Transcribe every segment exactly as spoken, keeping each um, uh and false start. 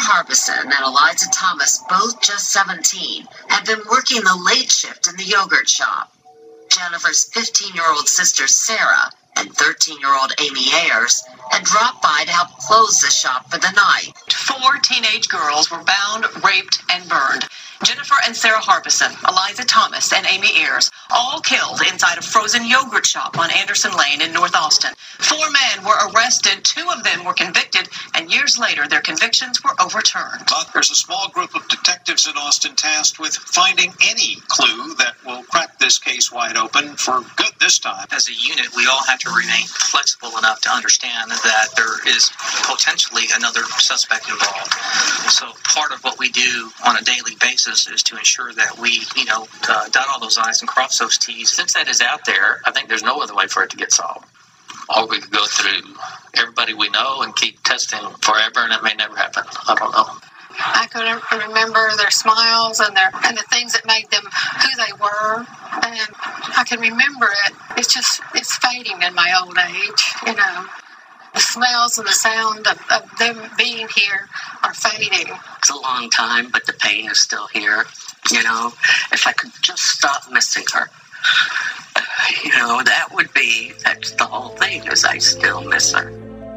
Harbison and Eliza Thomas, both just seventeen, had been working the late shift in the yogurt shop. Jennifer's fifteen-year-old sister, Sarah, and thirteen-year-old Amy Ayers had dropped by to help close the shop for the night. Four teenage girls were bound, raped, and burned. Jennifer and Sarah Harbison, Eliza Thomas, and Amy Ayers, all killed inside a frozen yogurt shop on Anderson Lane in North Austin. Four men were arrested, two of them were convicted, and years later their convictions were overturned. But there's a small group of detectives in Austin tasked with finding any clue that will crack this case wide open for good this time. As a unit, we all have to remain flexible enough to understand that there is potentially another suspect involved. So part of what we do on a daily basis is to ensure that we, you know, uh, dot all those I's and cross those T's. Since that is out there, I think there's no other way for it to get solved. Or we could go through everybody we know and keep testing forever, and it may never happen. I don't know. I could remember their smiles and their and the things that made them who they were, and I can remember it. It's just, it's fading in my old age, you know. The smells and the sound of, of them being here are fading. It's a long time, but the pain is still here. You know, if I could just stop missing her, you know, that would be, that's the whole thing, is I still miss her.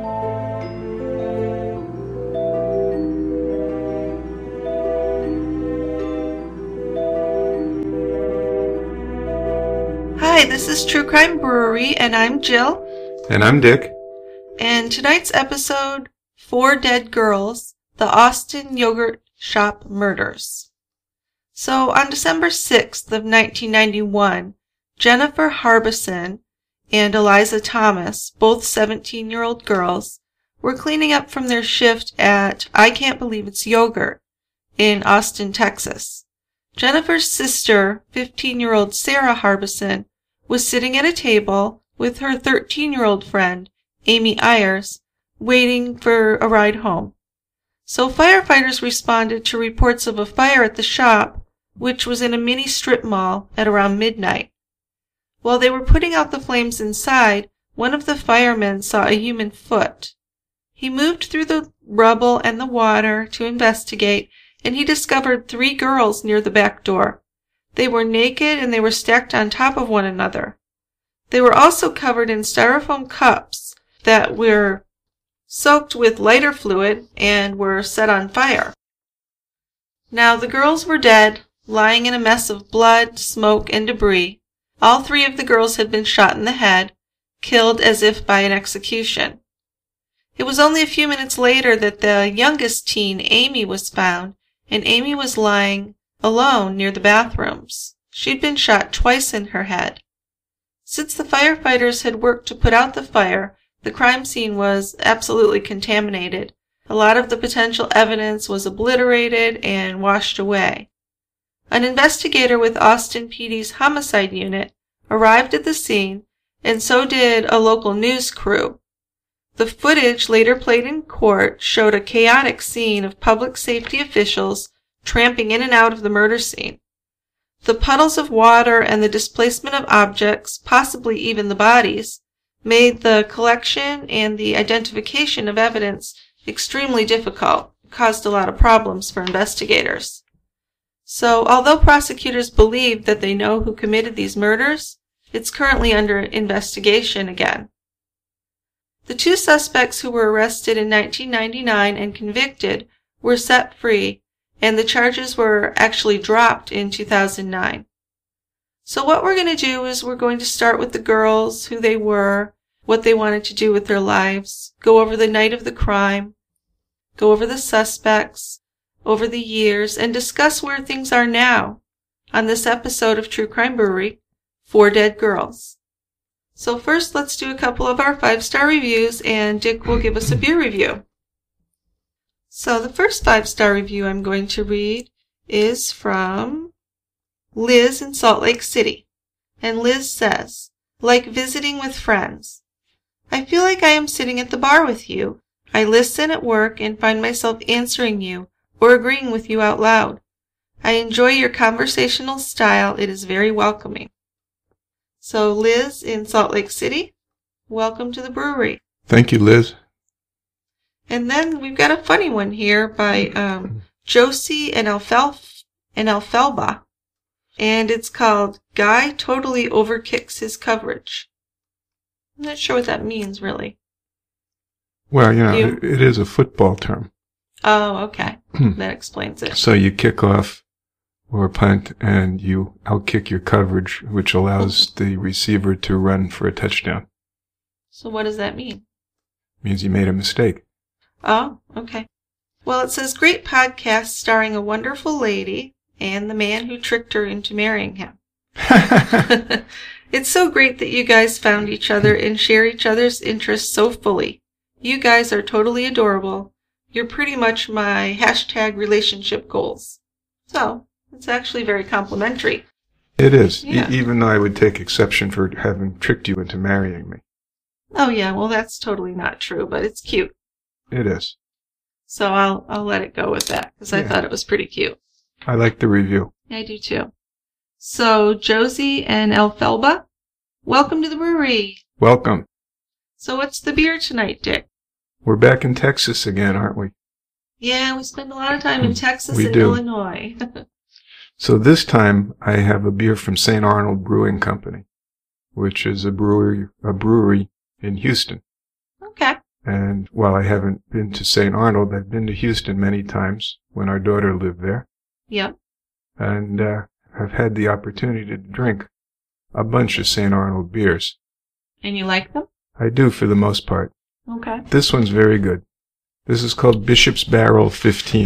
Hi, this is True Crime Brewery, and I'm Jill. And I'm Dick. And tonight's episode, Four Dead Girls, the Austin Yogurt Shop Murders. So, on December sixth of nineteen ninety-one, Jennifer Harbison and Eliza Thomas, both seventeen-year-old girls, were cleaning up from their shift at I Can't Believe It's Yogurt in Austin, Texas. Jennifer's sister, fifteen-year-old Sarah Harbison, was sitting at a table with her thirteen-year-old friend, Amy Ayers, waiting for a ride home. So firefighters responded to reports of a fire at the shop, which was in a mini strip mall, at around midnight. While they were putting out the flames inside, one of the firemen saw a human foot. He moved through the rubble and the water to investigate, and he discovered three girls near the back door. They were naked and they were stacked on top of one another. They were also covered in styrofoam cups that were soaked with lighter fluid and were set on fire. Now the girls were dead, lying in a mess of blood, smoke, and debris. All three of the girls had been shot in the head, killed as if by an execution. It was only a few minutes later that the youngest teen, Amy, was found, and Amy was lying alone near the bathrooms. She'd been shot twice in her head. Since the firefighters had worked to put out the fire, the crime scene was absolutely contaminated. A lot of the potential evidence was obliterated and washed away. An investigator with Austin P D's homicide unit arrived at the scene, and so did a local news crew. The footage later played in court showed a chaotic scene of public safety officials tramping in and out of the murder scene. The puddles of water and the displacement of objects, possibly even the bodies, made the collection and the identification of evidence extremely difficult, caused a lot of problems for investigators. So, although prosecutors believe that they know who committed these murders, it's currently under investigation again. The two suspects who were arrested in nineteen ninety-nine and convicted were set free, and the charges were actually dropped in two thousand nine. So what we're going to do is we're going to start with the girls, who they were, what they wanted to do with their lives, go over the night of the crime, go over the suspects, over the years, and discuss where things are now on this episode of True Crime Brewery, Four Dead Girls. So first, let's do a couple of our five-star reviews, and Dick will give us a beer review. So the first five-star review I'm going to read is from Liz in Salt Lake City. And Liz says, like visiting with friends. I feel like I am sitting at the bar with you. I listen at work and find myself answering you or agreeing with you out loud. I enjoy your conversational style. It is very welcoming. So Liz in Salt Lake City, welcome to the brewery. Thank you, Liz. And then we've got a funny one here by um, Josie and Alfalf and Alfalba. And it's called Guy Totally Overkicks His Coverage. I'm not sure what that means, really. Well, you know, You? it, it is a football term. Oh, okay. That explains it. So you kick off or punt and you outkick your coverage, which allows the receiver to run for a touchdown. So what does that mean? Means you made a mistake. Oh, okay. Well, it says, great podcast starring a wonderful lady and the man who tricked her into marrying him. It's so great that you guys found each other and share each other's interests so fully. You guys are totally adorable. You're pretty much my hashtag relationship goals. So, it's actually very complimentary. It is, Yeah. e- even though I would take exception for having tricked you into marrying me. Oh yeah, well that's totally not true, but it's cute. It is. So I'll I'll let it go with that, because I Yeah. thought it was pretty cute. I like the review. I do too. So, Josie and Alfelba, welcome to the brewery. Welcome. So what's the beer tonight, Dick? We're back in Texas again, aren't we? Yeah, we spend a lot of time in Texas We and do. Illinois. So this time I have a beer from Saint Arnold Brewing Company, which is a brewery, a brewery in Houston. Okay. And while I haven't been to Saint Arnold, I've been to Houston many times when our daughter lived there. Yep. And uh, I've had the opportunity to drink a bunch of Saint Arnold beers. And you like them? I do for the most part. Okay. This one's very good. This is called Bishop's Barrel fifteen.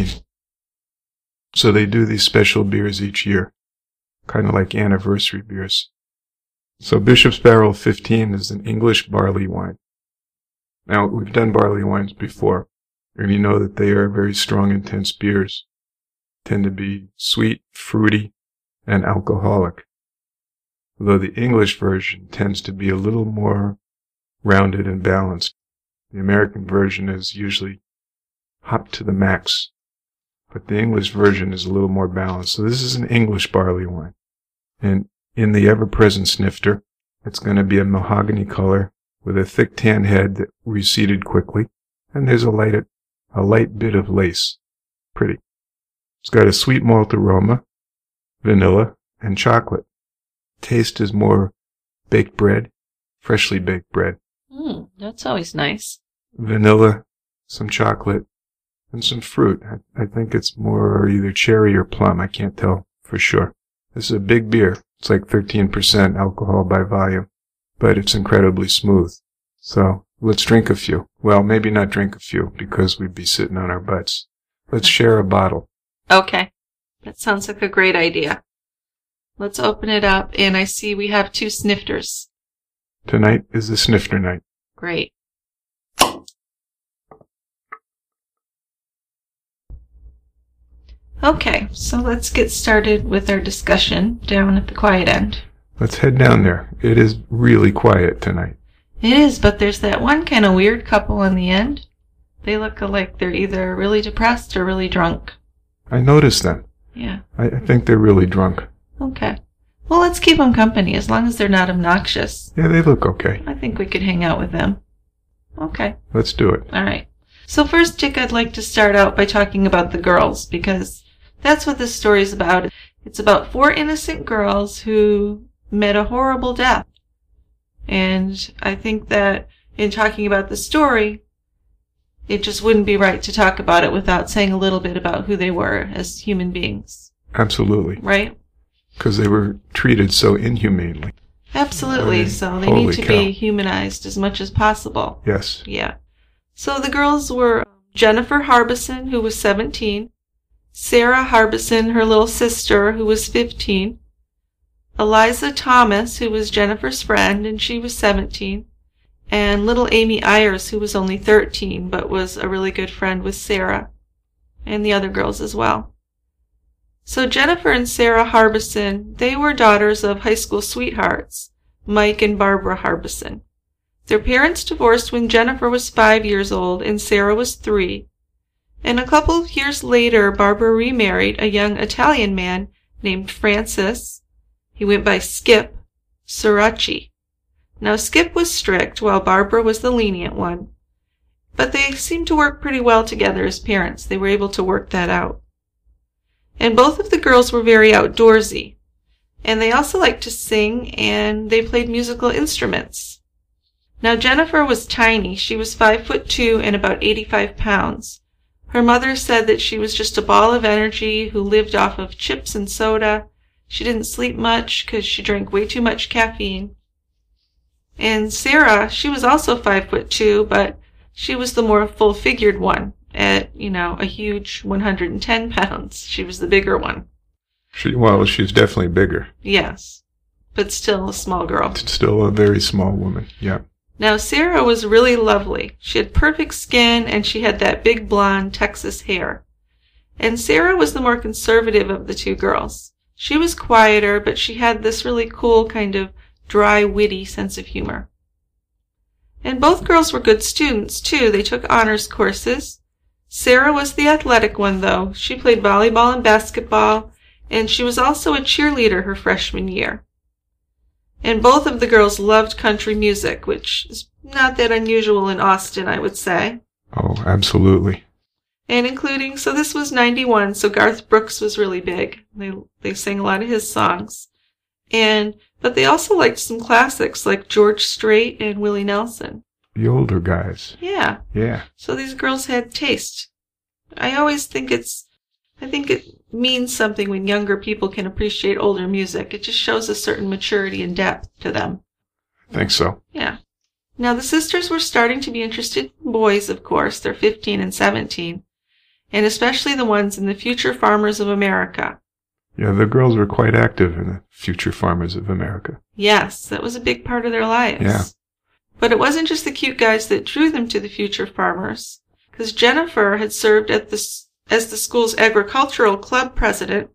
So they do these special beers each year, kind of like anniversary beers. So Bishop's Barrel fifteen is an English barley wine. Now, we've done barley wines before, and you know that they are very strong, intense beers. Tend to be sweet, fruity, and alcoholic. Though the English version tends to be a little more rounded and balanced. The American version is usually hopped to the max, but the English version is a little more balanced. So this is an English barley wine. And in the ever-present snifter, it's going to be a mahogany color with a thick tan head that receded quickly, and there's a light, a light bit of lace. Pretty. It's got a sweet malt aroma, vanilla, and chocolate. Taste is more baked bread, freshly baked bread. Mm, that's always nice. Vanilla, some chocolate, and some fruit. I, I think it's more either cherry or plum. I can't tell for sure. This is a big beer. It's like thirteen percent alcohol by volume, but it's incredibly smooth. So let's drink a few. Well, maybe not drink a few because we'd be sitting on our butts. Let's share a bottle. Okay. That sounds like a great idea. Let's open it up, and I see we have two snifters. Tonight is the snifter night. Great. Okay, so let's get started with our discussion down at the quiet end. Let's head down there. It is really quiet tonight. It is, but there's that one kind of weird couple in the end. They look like they're either really depressed or really drunk. I noticed them. Yeah. I, I think they're really drunk. Okay. Well, let's keep them company as long as they're not obnoxious. Yeah, they look okay. I think we could hang out with them. Okay. Let's do it. All right. So first, Dick, I'd like to start out by talking about the girls, because that's what this story is about. It's about four innocent girls who met a horrible death. And I think that in talking about the story, it just wouldn't be right to talk about it without saying a little bit about who they were as human beings. Absolutely. Right? Because they were treated so inhumanely. Absolutely. Uh, so they holy need to cow. be humanized as much as possible. Yes. Yeah. So the girls were Jennifer Harbison, who was seventeen, Sarah Harbison, her little sister, who was fifteen, Eliza Thomas, who was Jennifer's friend, and she was seventeen, and little Amy Ayers, who was only thirteen, but was a really good friend with Sarah, and the other girls as well. So Jennifer and Sarah Harbison, they were daughters of high school sweethearts, Mike and Barbara Harbison. Their parents divorced when Jennifer was five years old and Sarah was three. And a couple of years later, Barbara remarried a young Italian man named Francis. He went by Skip Ceracchi. Now Skip was strict while Barbara was the lenient one. but they seemed to work pretty well together as parents. They were able to work that out. And both of the girls were very outdoorsy. And they also liked to sing, and they played musical instruments. Now, Jennifer was tiny. She was five foot two and about eighty-five pounds. Her mother said that she was just a ball of energy who lived off of chips and soda. She didn't sleep much because she drank way too much caffeine. And Sarah, she was also five foot two, but she was the more full-figured one at, you know, a huge one hundred ten pounds. She was the bigger one. She, well, she's definitely bigger. Yes, but still a small girl. Still a very small woman, yeah. Now, Sarah was really lovely. She had perfect skin, and she had that big blonde Texas hair. And Sarah was the more conservative of the two girls. She was quieter, but she had this really cool kind of dry, witty sense of humor. And both girls were good students, too. They took honors courses. Sarah was the athletic one, though. She played volleyball and basketball, and she was also a cheerleader her freshman year. And both of the girls loved country music, which is not that unusual in Austin, I would say. Oh, absolutely. And including, so this was ninety-one, so Garth Brooks was really big. They they sang a lot of his songs. And but they also liked some classics like George Strait and Willie Nelson. The older guys. Yeah. Yeah. So these girls had taste. I always think it's, I think it means something when younger people can appreciate older music. It just shows a certain maturity and depth to them. I think so. Yeah. Now the sisters were starting to be interested in boys, of course. They're fifteen and seventeen. And especially the ones in the Future Farmers of America. Yeah, the girls were quite active in the Future Farmers of America. Yes, that was a big part of their lives. Yeah. But it wasn't just the cute guys that drew them to the Future Farmers, because Jennifer had served at the, as the school's agricultural club president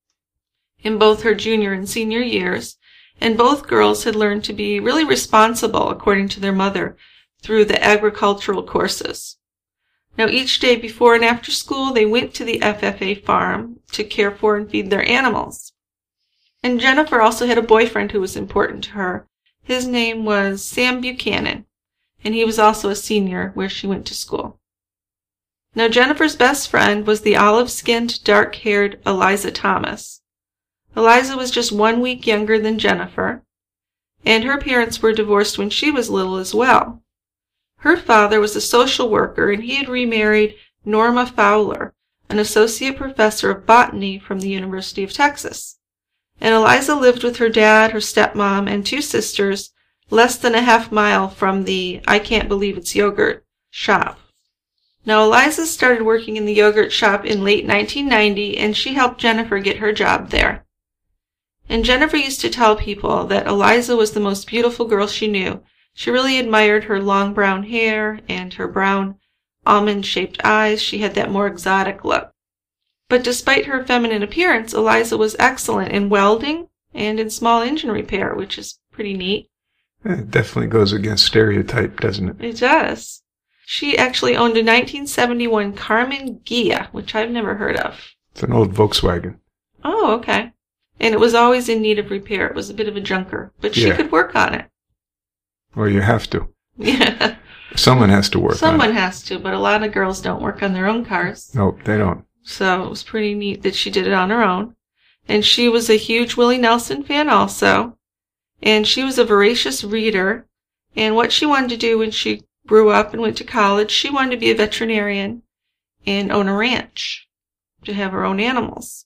in both her junior and senior years, and both girls had learned to be really responsible, according to their mother, through the agricultural courses. Now, each day before and after school, they went to the F F A farm to care for and feed their animals. And Jennifer also had a boyfriend who was important to her. His name was Sam Buchanan, and he was also a senior where she went to school. Now, Jennifer's best friend was the olive-skinned, dark-haired Eliza Thomas. Eliza was just one week younger than Jennifer, and her parents were divorced when she was little as well. Her father was a social worker, and he had remarried Norma Fowler, an associate professor of botany from the University of Texas. And Eliza lived with her dad, her stepmom, and two sisters less than a half mile from the I Can't Believe It's Yogurt shop. Now, Eliza started working in the yogurt shop in late nineteen ninety, and she helped Jennifer get her job there. And Jennifer used to tell people that Eliza was the most beautiful girl she knew. She really admired her long brown hair and her brown almond-shaped eyes. She had that more exotic look. But despite her feminine appearance, Eliza was excellent in welding and in small engine repair, which is pretty neat. It definitely goes against stereotype, doesn't it? It does. She actually owned a nineteen seventy-one Carmen Ghia, which I've never heard of. It's an old Volkswagen. Oh, okay. And it was always in need of repair. It was a bit of a junker, but she Yeah. could work on it. Well, you have to. Yeah. Someone has to work Someone on it. has to, but a lot of girls don't work on their own cars. Nope, they don't. So it was pretty neat that she did it on her own. And she was a huge Willie Nelson fan also. And she was a voracious reader. And what she wanted to do when she grew up and went to college, she wanted to be a veterinarian and own a ranch to have her own animals.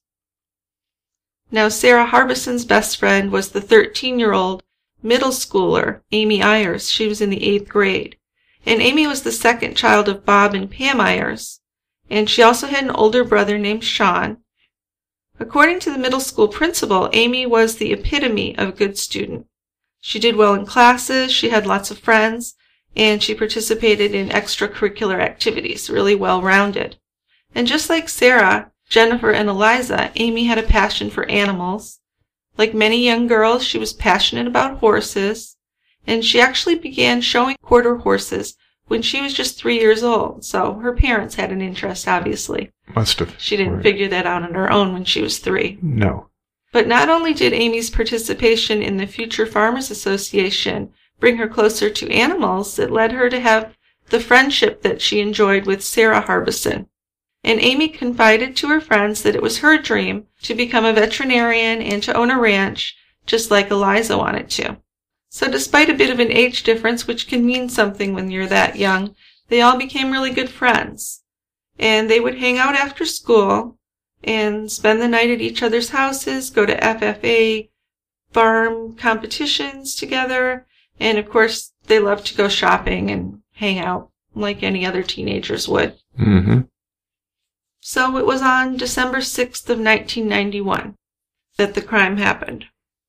Now, Sarah Harbison's best friend was the thirteen-year-old middle schooler, Amy Ayers. She was in the eighth grade. And Amy was the second child of Bob and Pam Ayers. And she also had an older brother named Sean. According to the middle school principal, Amy was the epitome of a good student. She did well in classes, she had lots of friends, and she participated in extracurricular activities, really well-rounded. And just like Sarah, Jennifer, and Eliza, Amy had a passion for animals. Like many young girls, she was passionate about horses, and she actually began showing quarter horses when she was just three years old, so her parents had an interest, obviously. Must have. She didn't Right. figure that out on her own when she was three. No. But not only did Amy's participation in the Future Farmers Association bring her closer to animals, it led her to have the friendship that she enjoyed with Sarah Harbison. And Amy confided to her friends that it was her dream to become a veterinarian and to own a ranch, just like Eliza wanted to. So despite a bit of an age difference, which can mean something when you're that young, they all became really good friends. And they would hang out after school and spend the night at each other's houses, go to F F A farm competitions together, and of course they loved to go shopping and hang out like any other teenagers would. Mm-hmm. So it was on December sixth of nineteen ninety-one that the crime happened.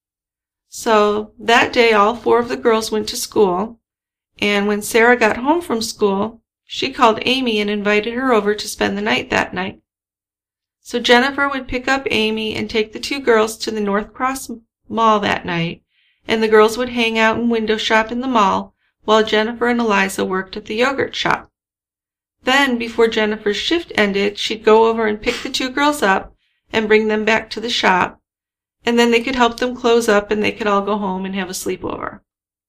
So that day all four of the girls went to school, and when Sarah got home from school, she called Amy and invited her over to spend the night that night. So Jennifer would pick up Amy and take the two girls to the North Cross Mall that night, and the girls would hang out and window shop in the mall while Jennifer and Eliza worked at the yogurt shop. Then, before Jennifer's shift ended, she'd go over and pick the two girls up and bring them back to the shop, and then they could help them close up and they could all go home and have a sleepover.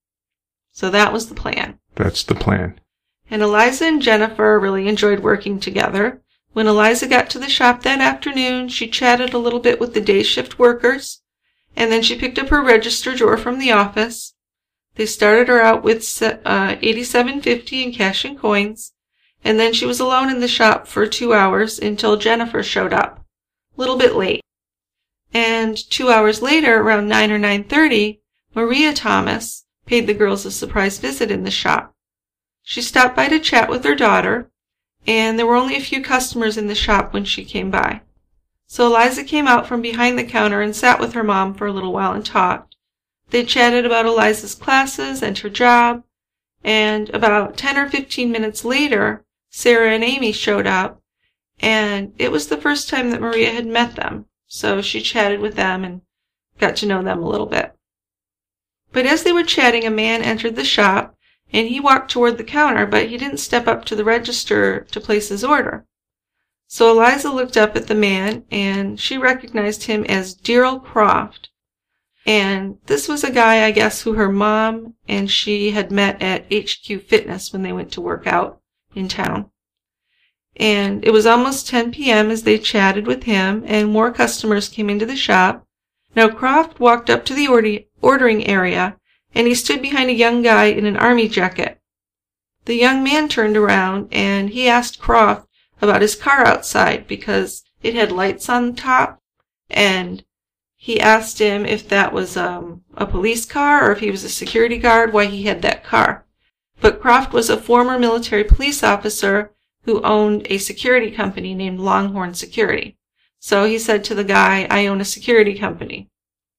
So that was the plan. That's the plan. And Eliza and Jennifer really enjoyed working together. When Eliza got to the shop that afternoon, she chatted a little bit with the day shift workers, and then she picked up her register drawer from the office. They started her out with uh, eighty-seven fifty in cash and coins, and then she was alone in the shop for two hours until Jennifer showed up, a little bit late. And two hours later, around nine or nine thirty, Maria Thomas paid the girls a surprise visit in the shop. She stopped by to chat with her daughter, and there were only a few customers in the shop when she came by. So Eliza came out from behind the counter and sat with her mom for a little while and talked. They chatted about Eliza's classes and her job, and about ten or fifteen minutes later, Sarah and Amy showed up, and it was the first time that Maria had met them, so she chatted with them and got to know them a little bit. But as they were chatting, a man entered the shop, and he walked toward the counter, but he didn't step up to the register to place his order. So Eliza looked up at the man, and she recognized him as Daryl Croft. And this was a guy, I guess, who her mom and she had met at H Q Fitness when they went to work out in town. And it was almost ten p.m. as they chatted with him, and more customers came into the shop. Now Croft walked up to the order- ordering area, and he stood behind a young guy in an army jacket. The young man turned around, and he asked Croft about his car outside because it had lights on top, and he asked him if that was um, a police car or if he was a security guard, why he had that car. But Croft was a former military police officer who owned a security company named Longhorn Security. So he said to the guy, "I own a security company."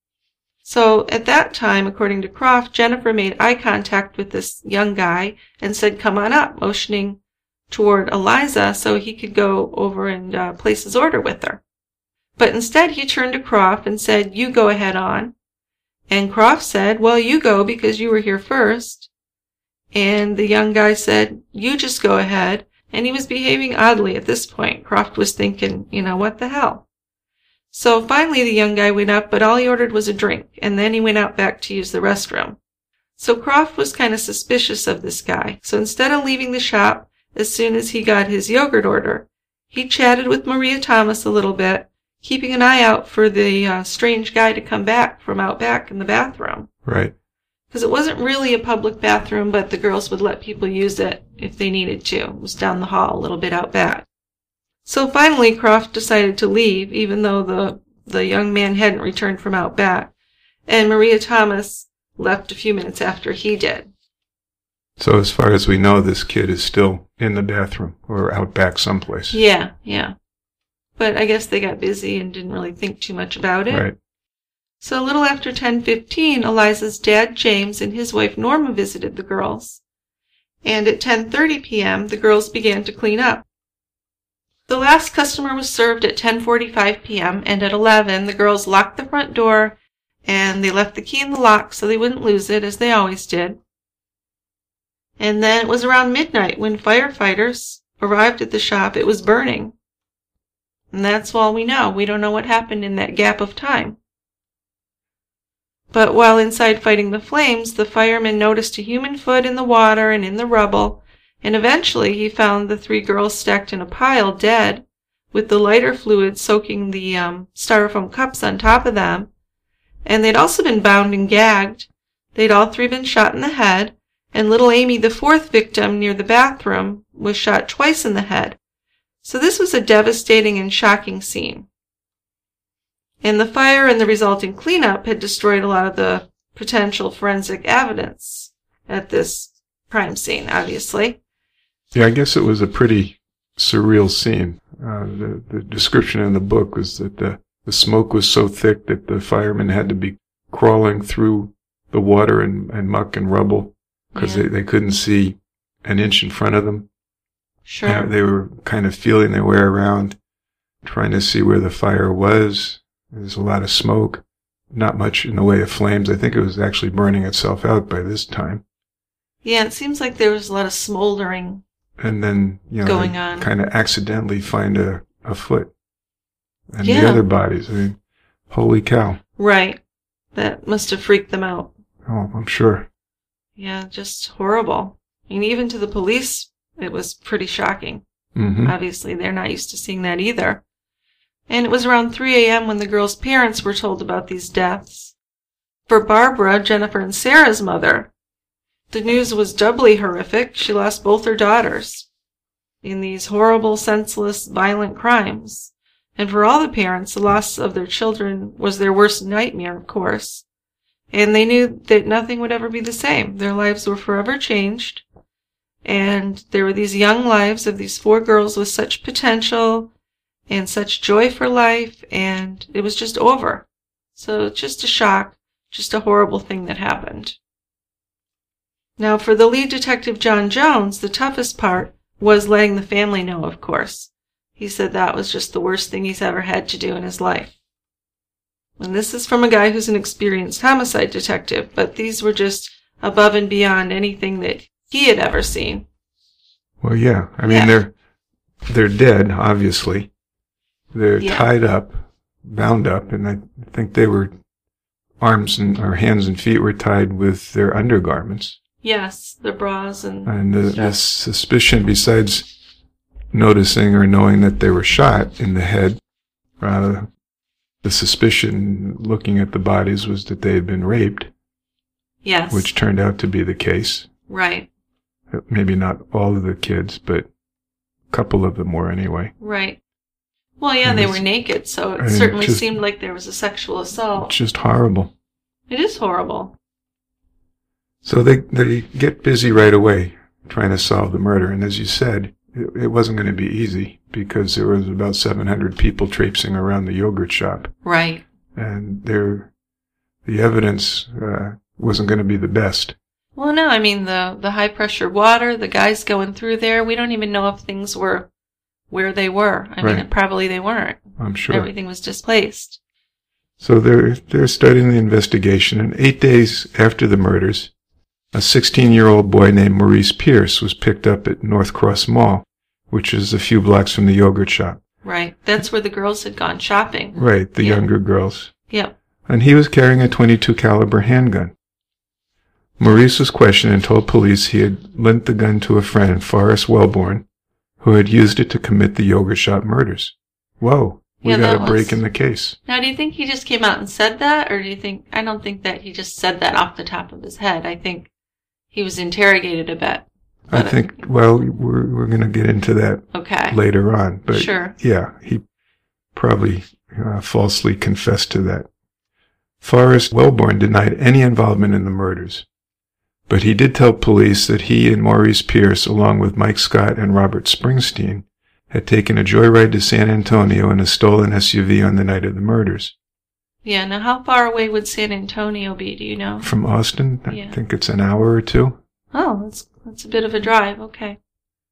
So at that time, according to Croft, Jennifer made eye contact with this young guy and said, "Come on up," motioning toward Eliza so he could go over and uh, place his order with her. But instead he turned to Croft and said, "You go ahead on." And Croft said, "Well, you go because you were here first." And the young guy said, "You just go ahead." And he was behaving oddly at this point. Croft was thinking, you know, what the hell? So finally the young guy went up, but all he ordered was a drink, and then he went out back to use the restroom. So Croft was kind of suspicious of this guy. So instead of leaving the shop as soon as he got his yogurt order, he chatted with Maria Thomas a little bit, keeping an eye out for the uh, strange guy to come back from out back in the bathroom. Right. Because it wasn't really a public bathroom, but the girls would let people use it if they needed to. It was down the hall a little bit out back. So finally Croft decided to leave, even though the, the young man hadn't returned from out back, and Maria Thomas left a few minutes after he did. So as far as we know, this kid is still in the bathroom or out back someplace. Yeah, yeah. But I guess they got busy and didn't really think too much about it. Right. So a little after ten fifteen, Eliza's dad, James, and his wife, Norma, visited the girls. And at ten thirty p.m., the girls began to clean up. The last customer was served at ten forty-five p.m., and at eleven, the girls locked the front door, and they left the key in the lock so they wouldn't lose it, as they always did. And then it was around midnight when firefighters arrived at the shop. It was burning. And that's all we know. We don't know what happened in that gap of time. But while inside fighting the flames, the firemen noticed a human foot in the water and in the rubble, And eventually he found the three girls stacked in a pile, dead, with the lighter fluid soaking the um, styrofoam cups on top of them. And they'd also been bound and gagged. They'd all three been shot in the head, and little Amy, the fourth victim near the bathroom, was shot twice in the head. So this was a devastating and shocking scene. And the fire and the resulting cleanup had destroyed a lot of the potential forensic evidence at this crime scene, obviously. Yeah, I guess it was a pretty surreal scene. Uh, the, the description in the book was that the, the smoke was so thick that the firemen had to be crawling through the water and, and muck and rubble because yeah. they, they couldn't see an inch in front of them. Sure. Uh, they were kind of feeling their way around, trying to see where the fire was. There's a lot of smoke, not much in the way of flames. I think it was actually burning itself out by this time. Yeah, it seems like there was a lot of smoldering and then, you know, going on. Kind of accidentally find a, a foot. And yeah. the other bodies, I mean, holy cow. Right. That must have freaked them out. Oh, I'm sure. Yeah, just horrible. And even to the police, it was pretty shocking. Mm-hmm. Obviously, they're not used to seeing that either. And it was around three a.m. when the girls' parents were told about these deaths. For Barbara, Jennifer and Sarah's mother, the news was doubly horrific. She lost both her daughters in these horrible, senseless, violent crimes. And for all the parents, the loss of their children was their worst nightmare, of course. And they knew that nothing would ever be the same. Their lives were forever changed. And there were these young lives of these four girls with such potential and such joy for life, and it was just over. So just a shock, just a horrible thing that happened. Now, for the lead detective, John Jones, the toughest part was letting the family know, of course. He said that was just the worst thing he's ever had to do in his life. And this is from a guy who's an experienced homicide detective, but these were just above and beyond anything that he had ever seen. Well, yeah. I mean, yeah. they're they're dead, obviously. They're yeah. tied up, bound up, and I think they were arms and or hands and feet were tied with their undergarments. Yes, the bras and and the, the suspicion, besides noticing or knowing that they were shot in the head, uh, the suspicion looking at the bodies was that they had been raped. Yes, which turned out to be the case. Right. Maybe not all of the kids, but a couple of them were anyway. Right. Well, yeah, and they were naked, so it certainly just, seemed like there was a sexual assault. It's just horrible. It is horrible. So they they get busy right away trying to solve the murder, and as you said, it, it wasn't going to be easy because there was about seven hundred people traipsing around the yogurt shop. Right. And there, the evidence uh, wasn't going to be the best. Well, no, I mean, the, the high-pressure water, the guys going through there, we don't even know if things were where they were. I right. mean, probably they weren't. I'm sure. Everything was displaced. So they're, they're starting the investigation, and eight days after the murders, a sixteen-year-old boy named Maurice Pierce was picked up at North Cross Mall, which is a few blocks from the yogurt shop. Right. That's where the girls had gone shopping. Right, the yeah. younger girls. Yep. And he was carrying a twenty-two caliber handgun. Maurice was questioned and told police he had lent the gun to a friend, Forrest Wellborn, who had used it to commit the yogurt shop murders. Whoa, we yeah, got a was... break in the case. Now, do you think he just came out and said that, or do you think, I don't think that he just said that off the top of his head. I think he was interrogated a bit. I think, it... well, we're, we're going to get into that okay. later on. But sure. Yeah, he probably uh, falsely confessed to that. Forrest Wellborn denied any involvement in the murders. But he did tell police that he and Maurice Pierce, along with Mike Scott and Robert Springsteen, had taken a joyride to San Antonio in a stolen S U V on the night of the murders. Yeah, now how far away would San Antonio be, do you know? From Austin? I yeah. think it's an hour or two. Oh, that's, that's a bit of a drive, okay.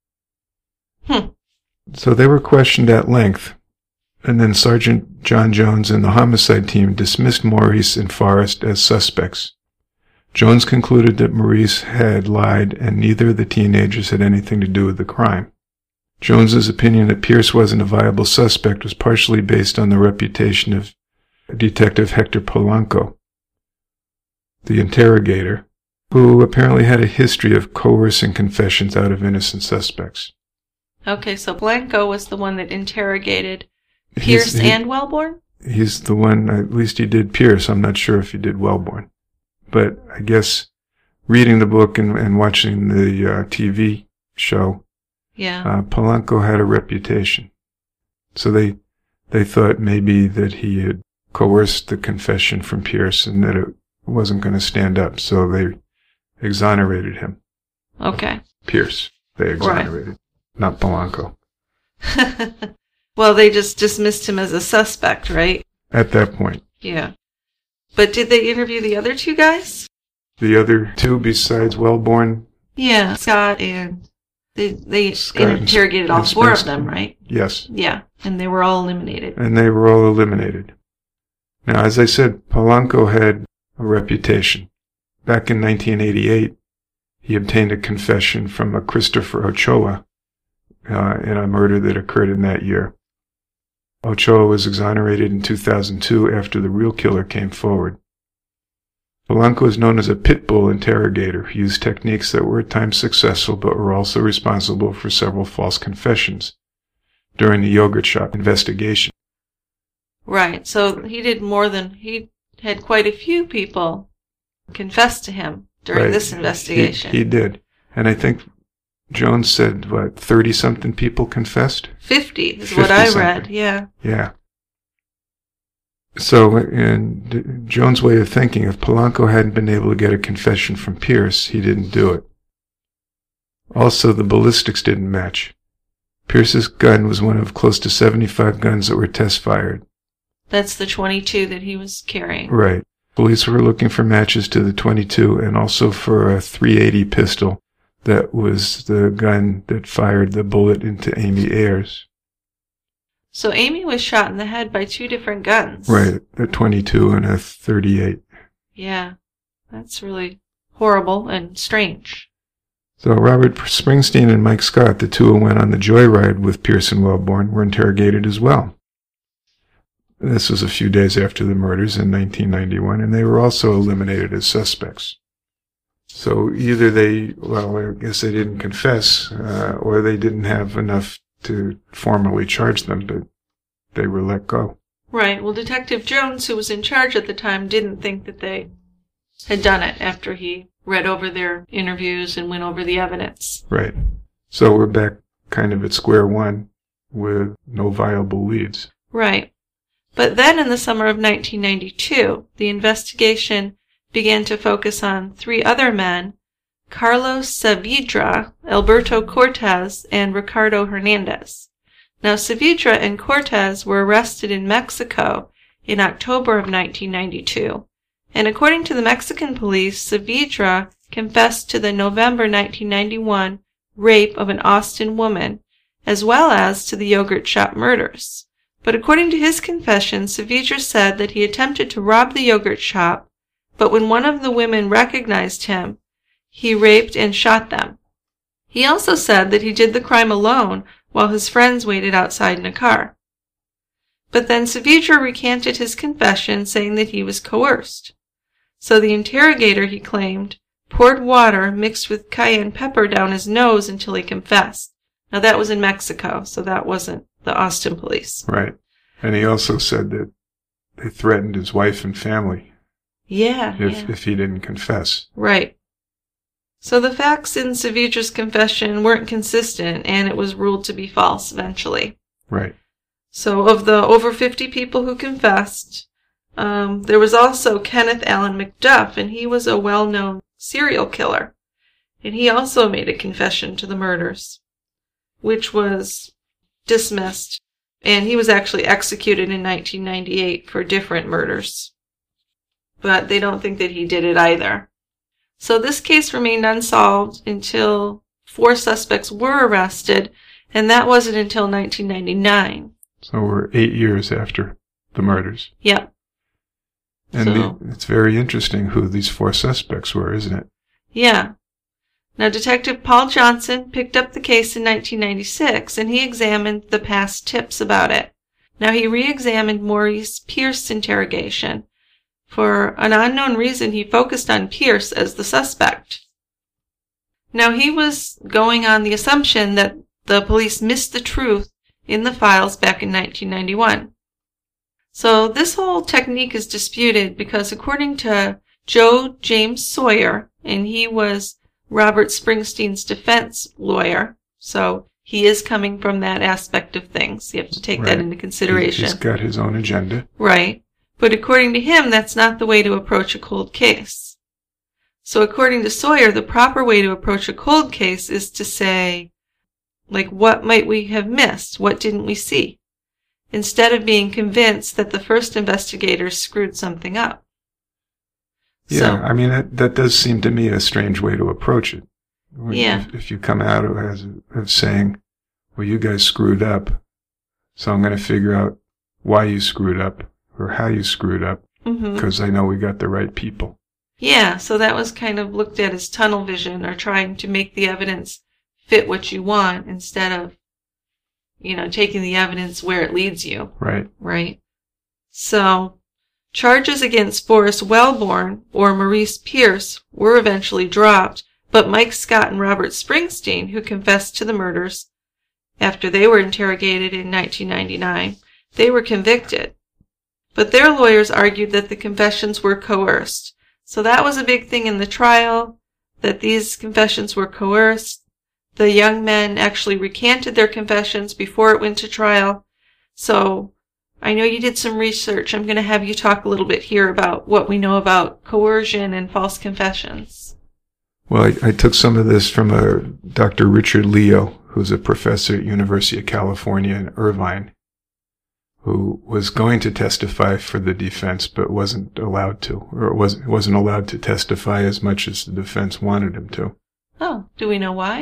Hmm. So they were questioned at length, and then Sergeant John Jones and the homicide team dismissed Maurice and Forrest as suspects. Jones concluded that Maurice had lied and neither of the teenagers had anything to do with the crime. Jones's opinion that Pierce wasn't a viable suspect was partially based on the reputation of Detective Hector Polanco, the interrogator, who apparently had a history of coercing confessions out of innocent suspects. Okay, so Blanco was the one that interrogated Pierce He's, he, and Wellborn? He's the one, at least he did Pierce. I'm not sure if he did Wellborn. But I guess reading the book and, and watching the uh, T V show, yeah, uh, Polanco had a reputation. So they they thought maybe that he had coerced the confession from Pierce and that it wasn't going to stand up. So they exonerated him. Okay. Pierce. They exonerated. Right. Not Polanco. Well, they just dismissed him as a suspect, right? At that point. Yeah. But did they interview the other two guys? The other two besides Wellborn? Yeah, Scott and... They, they Scott interrogated and, all four of them, right? Yes. Yeah, and they were all eliminated. And they were all eliminated. Now, as I said, Polanco had a reputation. Back in nineteen eighty-eight, he obtained a confession from a Christopher Ochoa uh, in a murder that occurred in that year. Ochoa was exonerated in two thousand two after the real killer came forward. Polanco is known as a pit bull interrogator. He used techniques that were at times successful but were also responsible for several false confessions during the yogurt shop investigation. Right, so he did more than... He had quite a few people confess to him during right. this investigation. He, he did. And I think Jones said, what, thirty-something people confessed? fifty is what I something. read, yeah. Yeah. So, in Jones' way of thinking, if Polanco hadn't been able to get a confession from Pierce, he didn't do it. Also, the ballistics didn't match. Pierce's gun was one of close to seventy-five guns that were test-fired. That's the twenty-two that he was carrying. Right. Police were looking for matches to the twenty-two and also for a three eighty pistol that was the gun that fired the bullet into Amy Ayers. So Amy was shot in the head by two different guns. Right, a twenty-two and a thirty-eight. Yeah, that's really horrible and strange. So Robert Springsteen and Mike Scott, the two who went on the joyride with Pierce and Wellborn, were interrogated as well. This was a few days after the murders in nineteen ninety-one, and they were also eliminated as suspects. So either they, well, I guess they didn't confess, uh, or they didn't have enough to formally charge them, but they were let go. Right. Well, Detective Jones, who was in charge at the time, didn't think that they had done it after he read over their interviews and went over the evidence. Right. So we're back kind of at square one with no viable leads. Right. But then in the summer of nineteen ninety-two, the investigation began to focus on three other men, Carlos Saavedra, Alberto Cortez, and Ricardo Hernandez. Now, Saavedra and Cortez were arrested in Mexico in October of nineteen ninety-two, and according to the Mexican police, Saavedra confessed to the November nineteen ninety-one rape of an Austin woman, as well as to the yogurt shop murders. But according to his confession, Saavedra said that he attempted to rob the yogurt shop, but when one of the women recognized him, he raped and shot them. He also said that he did the crime alone while his friends waited outside in a car. But then Saavedra recanted his confession, saying that he was coerced. So the interrogator, he claimed, poured water mixed with cayenne pepper down his nose until he confessed. Now that was in Mexico, so that wasn't the Austin police. Right. And he also said that they threatened his wife and family. Yeah, if, yeah. if he didn't confess. Right. So the facts in Saavedra's confession weren't consistent, and it was ruled to be false eventually. Right. So of the over fifty people who confessed, um, there was also Kenneth Allen McDuff, and he was a well-known serial killer. And he also made a confession to the murders, which was dismissed. And he was actually executed in nineteen ninety-eight for different murders. But they don't think that he did it either. So this case remained unsolved until four suspects were arrested, and that wasn't until nineteen ninety-nine. So we're eight years after the murders. Yep. And so, the, it's very interesting who these four suspects were, isn't it? Yeah. Now, Detective Paul Johnson picked up the case in nineteen ninety-six, and he examined the past tips about it. Now, he re-examined Maurice Pierce's interrogation, For an unknown reason, he focused on Pierce as the suspect. Now, he was going on the assumption that the police missed the truth in the files back in nineteen ninety-one. So this whole technique is disputed because according to Joe James Sawyer, and he was Robert Springsteen's defense lawyer, so he is coming from that aspect of things. You have to take Right. that into consideration. He's got his own agenda. Right. But according to him, that's not the way to approach a cold case. So according to Sawyer, the proper way to approach a cold case is to say, like, what might we have missed? What didn't we see? Instead of being convinced that the first investigators screwed something up. Yeah, So, I mean, that, that does seem to me a strange way to approach it. When- Yeah. If, if you come out of, as, of saying, well, you guys screwed up, so I'm going to figure out why you screwed up or how you screwed up, mhm. because I know we got the right people. Yeah, so that was kind of looked at as tunnel vision or trying to make the evidence fit what you want instead of, you know, taking the evidence where it leads you. Right. Right. So, charges against Forrest Wellborn or Maurice Pierce were eventually dropped, but Mike Scott and Robert Springsteen, who confessed to the murders after they were interrogated in nineteen ninety-nine, they were convicted. But their lawyers argued that the confessions were coerced. So that was a big thing in the trial, that these confessions were coerced. The young men actually recanted their confessions before it went to trial. So I know you did some research. I'm going to have you talk a little bit here about what we know about coercion and false confessions. Well, I, I took some of this from a Doctor Richard Leo, who's a professor at University of California in Irvine, who was going to testify for the defense but wasn't allowed to, or wasn't, wasn't allowed to testify as much as the defense wanted him to. Oh, do we know why?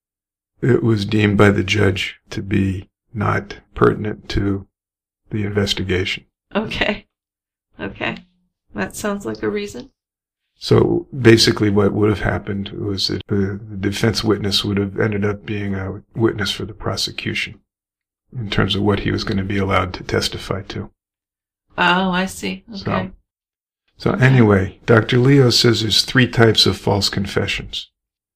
It was deemed by the judge to be not pertinent to the investigation. Okay. Okay. That sounds like a reason. So basically what would have happened was that the, the defense witness would have ended up being a witness for the prosecution in terms of what he was going to be allowed to testify to. Oh, I see. Okay. So, so anyway, Doctor Leo says there's three types of false confessions.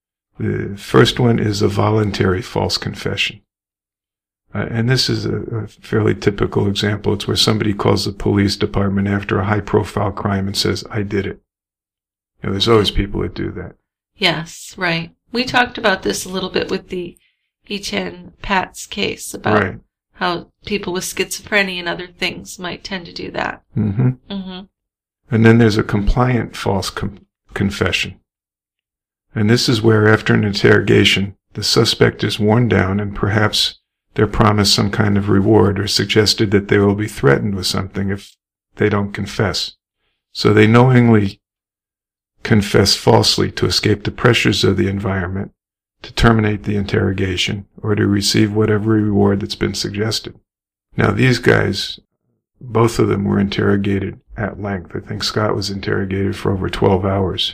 The first one is a voluntary false confession. Uh, and this is a, a fairly typical example. It's where somebody calls the police department after a high-profile crime and says, I did it. You know, there's always people that do that. Yes, right. We talked about this a little bit with the Etienne Pat's case about Right. how people with schizophrenia and other things might tend to do that. Mm-hmm. Mm-hmm. And then there's a compliant false com- confession. And this is where, after an interrogation, the suspect is worn down and perhaps they're promised some kind of reward or suggested that they will be threatened with something if they don't confess. So they knowingly confess falsely to escape the pressures of the environment, to terminate the interrogation, or to receive whatever reward that's been suggested. Now these guys, both of them were interrogated at length. I think Scott was interrogated for over twelve hours.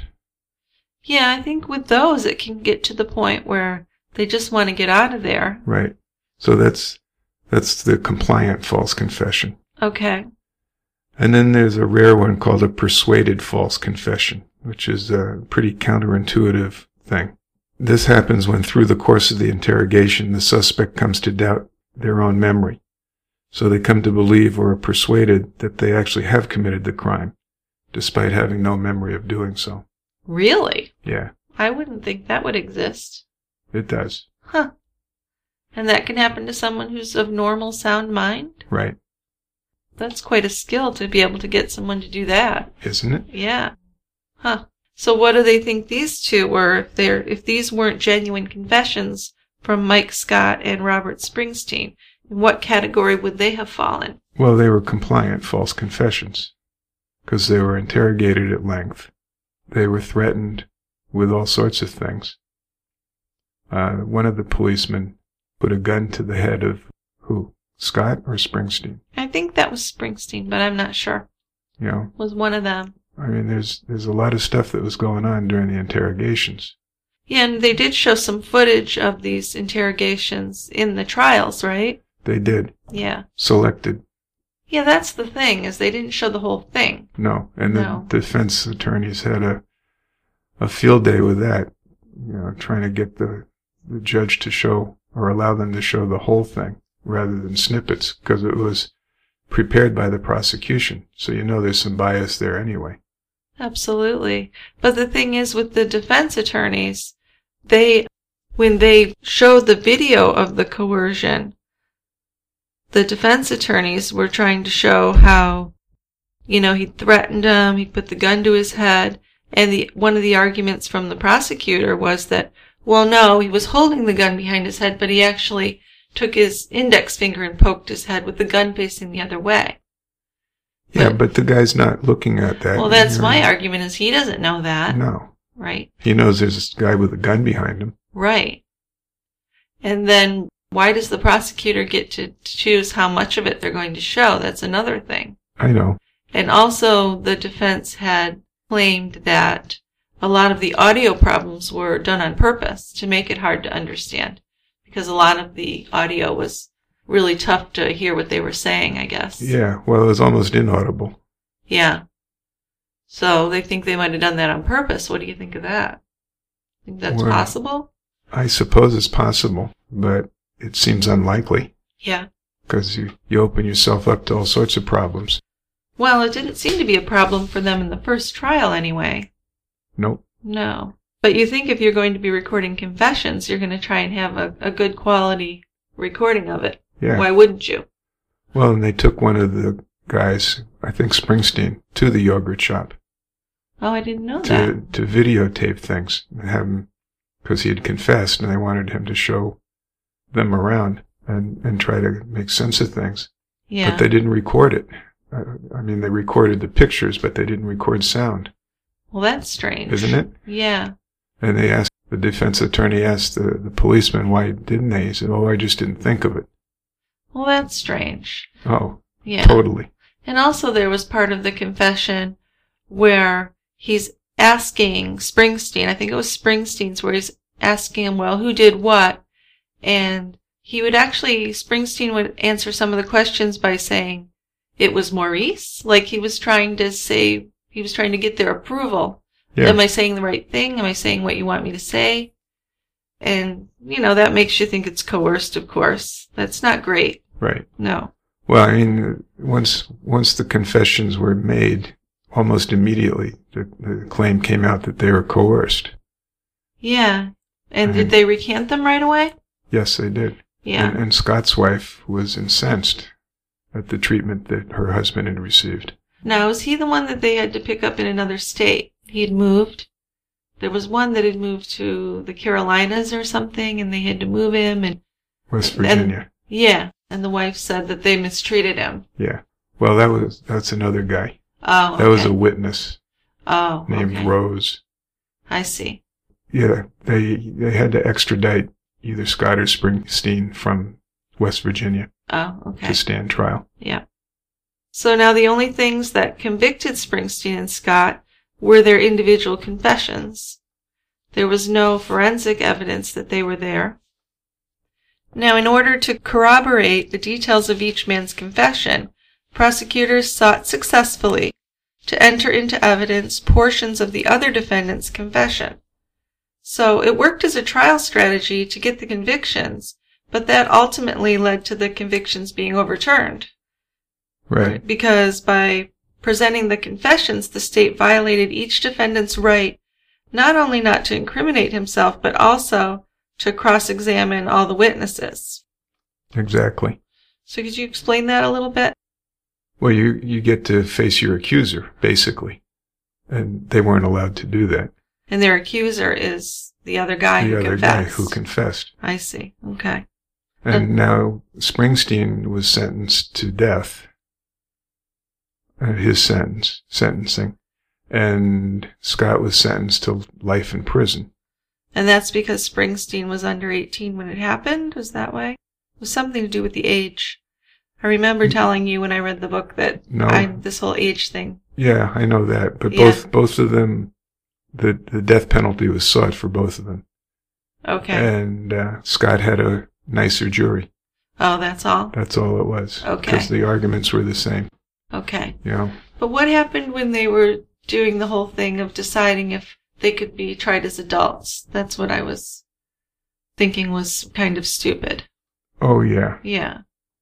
Yeah, I think with those it can get to the point where they just want to get out of there. Right. So that's that's the compliant false confession. Okay. And then there's a rare one called a persuaded false confession, which is a pretty counterintuitive thing. This happens when, through the course of the interrogation, the suspect comes to doubt their own memory. So they come to believe or are persuaded that they actually have committed the crime, despite having no memory of doing so. Really? Yeah, I wouldn't think that would exist. it does. Huh. And that can happen to someone who's of normal sound mind? Right. That's quite a skill to be able to get someone to do that. Isn't it? Yeah. Huh. So what do they think these two were if they're if these weren't genuine confessions from Mike Scott and Robert Springsteen? In what category would they have fallen? Well, they were compliant false confessions because they were interrogated at length. They were threatened with all sorts of things. Uh, one of the policemen put a gun to the head of who? Scott or Springsteen? I think that was Springsteen, but I'm not sure. You know, Was one of them. I mean, there's there's a lot of stuff that was going on during the interrogations. Yeah, and they did show some footage of these interrogations in the trials, right? They did. Yeah. Selected Yeah, that's the thing, is they didn't show the whole thing. No, and No. the defense attorneys had a a field day with that, you know, trying to get the, the judge to show or allow them to show the whole thing rather than snippets, because it was prepared by the prosecution. So you know there's some bias there anyway. Absolutely. But the thing is, with the defense attorneys, they, when they showed the video of the coercion, the defense attorneys were trying to show how, you know, he threatened him, he put the gun to his head, and the one of the arguments from the prosecutor was that, well, no, he was holding the gun behind his head, but he actually took his index finger and poked his head with the gun facing the other way. Yeah, but, but the guy's not looking at that. Well, that's my argument, is he doesn't know that. No. Right. He knows there's this guy with a gun behind him. Right. And then why does the prosecutor get to choose how much of it they're going to show? That's another thing. I know. And also the defense had claimed that a lot of the audio problems were done on purpose to make it hard to understand, because a lot of the audio was really tough to hear what they were saying, I guess. Yeah, well, it was almost inaudible. Yeah. So they think they might have done that on purpose. What do you think of that? Think that's Well, possible? I suppose it's possible, but it seems unlikely. Yeah. Because you, you open yourself up to all sorts of problems. Well, it didn't seem to be a problem for them in the first trial anyway. Nope. No. But you think if you're going to be recording confessions, you're going to try and have a, a good quality recording of it. Yeah. Why wouldn't you? Well, and they took one of the guys, I think Springsteen, to the yogurt shop. Oh, I didn't know to, that. To videotape things and have him, because he had confessed, and they wanted him to show them around and, and try to make sense of things. Yeah. But they didn't record it. I mean, they recorded the pictures, but they didn't record sound. Well, that's strange. Isn't it? Yeah. And they asked, the defense attorney asked the, the policeman, why didn't they? He said, oh, I just didn't think of it. Well, that's strange. Oh, yeah. Totally. And also there was part of the confession where he's asking Springsteen, I think it was Springsteen's, where he's asking him, well, who did what? And he would actually, Springsteen would answer some of the questions by saying, it was Maurice? Like he was trying to say, he was trying to get their approval. Yeah. Am I saying the right thing? Am I saying what you want me to say? And, you know, that makes you think it's coerced, of course. That's not great. Right. No. Well, I mean, once once the confessions were made, almost immediately, the, the claim came out that they were coerced. Yeah. And I did mean, they recant them right away? Yes, they did. Yeah. And, and Scott's wife was incensed at the treatment that her husband had received. Now, was he the one that they had to pick up in another state? He had moved? There was one that had moved to the Carolinas or something, and they had to move him. And West Virginia. And, yeah. And the wife said that they mistreated him. Yeah. Well, that was that's another guy. Oh, okay. That was a witness. Oh, named okay. Rose. I see. Yeah, they they had to extradite either Scott or Springsteen from West Virginia. Oh, okay. To stand trial. Yeah. So now the only things that convicted Springsteen and Scott were their individual confessions. There was no forensic evidence that they were there. Now, in order to corroborate the details of each man's confession, prosecutors sought successfully to enter into evidence portions of the other defendant's confession. So it worked as a trial strategy to get the convictions, but that ultimately led to the convictions being overturned. Right. Because by presenting the confessions, the state violated each defendant's right not only not to incriminate himself, but also to cross-examine all the witnesses. Exactly. So could you explain that a little bit? Well, you, you get to face your accuser, basically. And they weren't allowed to do that. And their accuser is the other guy the who other confessed. guy who confessed. I see. Okay. And Uh, now Springsteen was sentenced to death. Uh, his sentence, sentencing. And Scott was sentenced to life in prison. And that's because Springsteen was under eighteen when it happened? Was that way? It was something to do with the age. I remember telling you when I read the book that No. I, this whole age thing. Yeah, I know that. But Yeah. both both of them, the, the death penalty was sought for both of them. Okay. And uh, Scott had a nicer jury. Oh, that's all? That's all it was. Okay. Because the arguments were the same. Okay. You know? But what happened when they were doing the whole thing of deciding if they could be tried as adults? That's what I was thinking was kind of stupid. Oh, yeah. Yeah.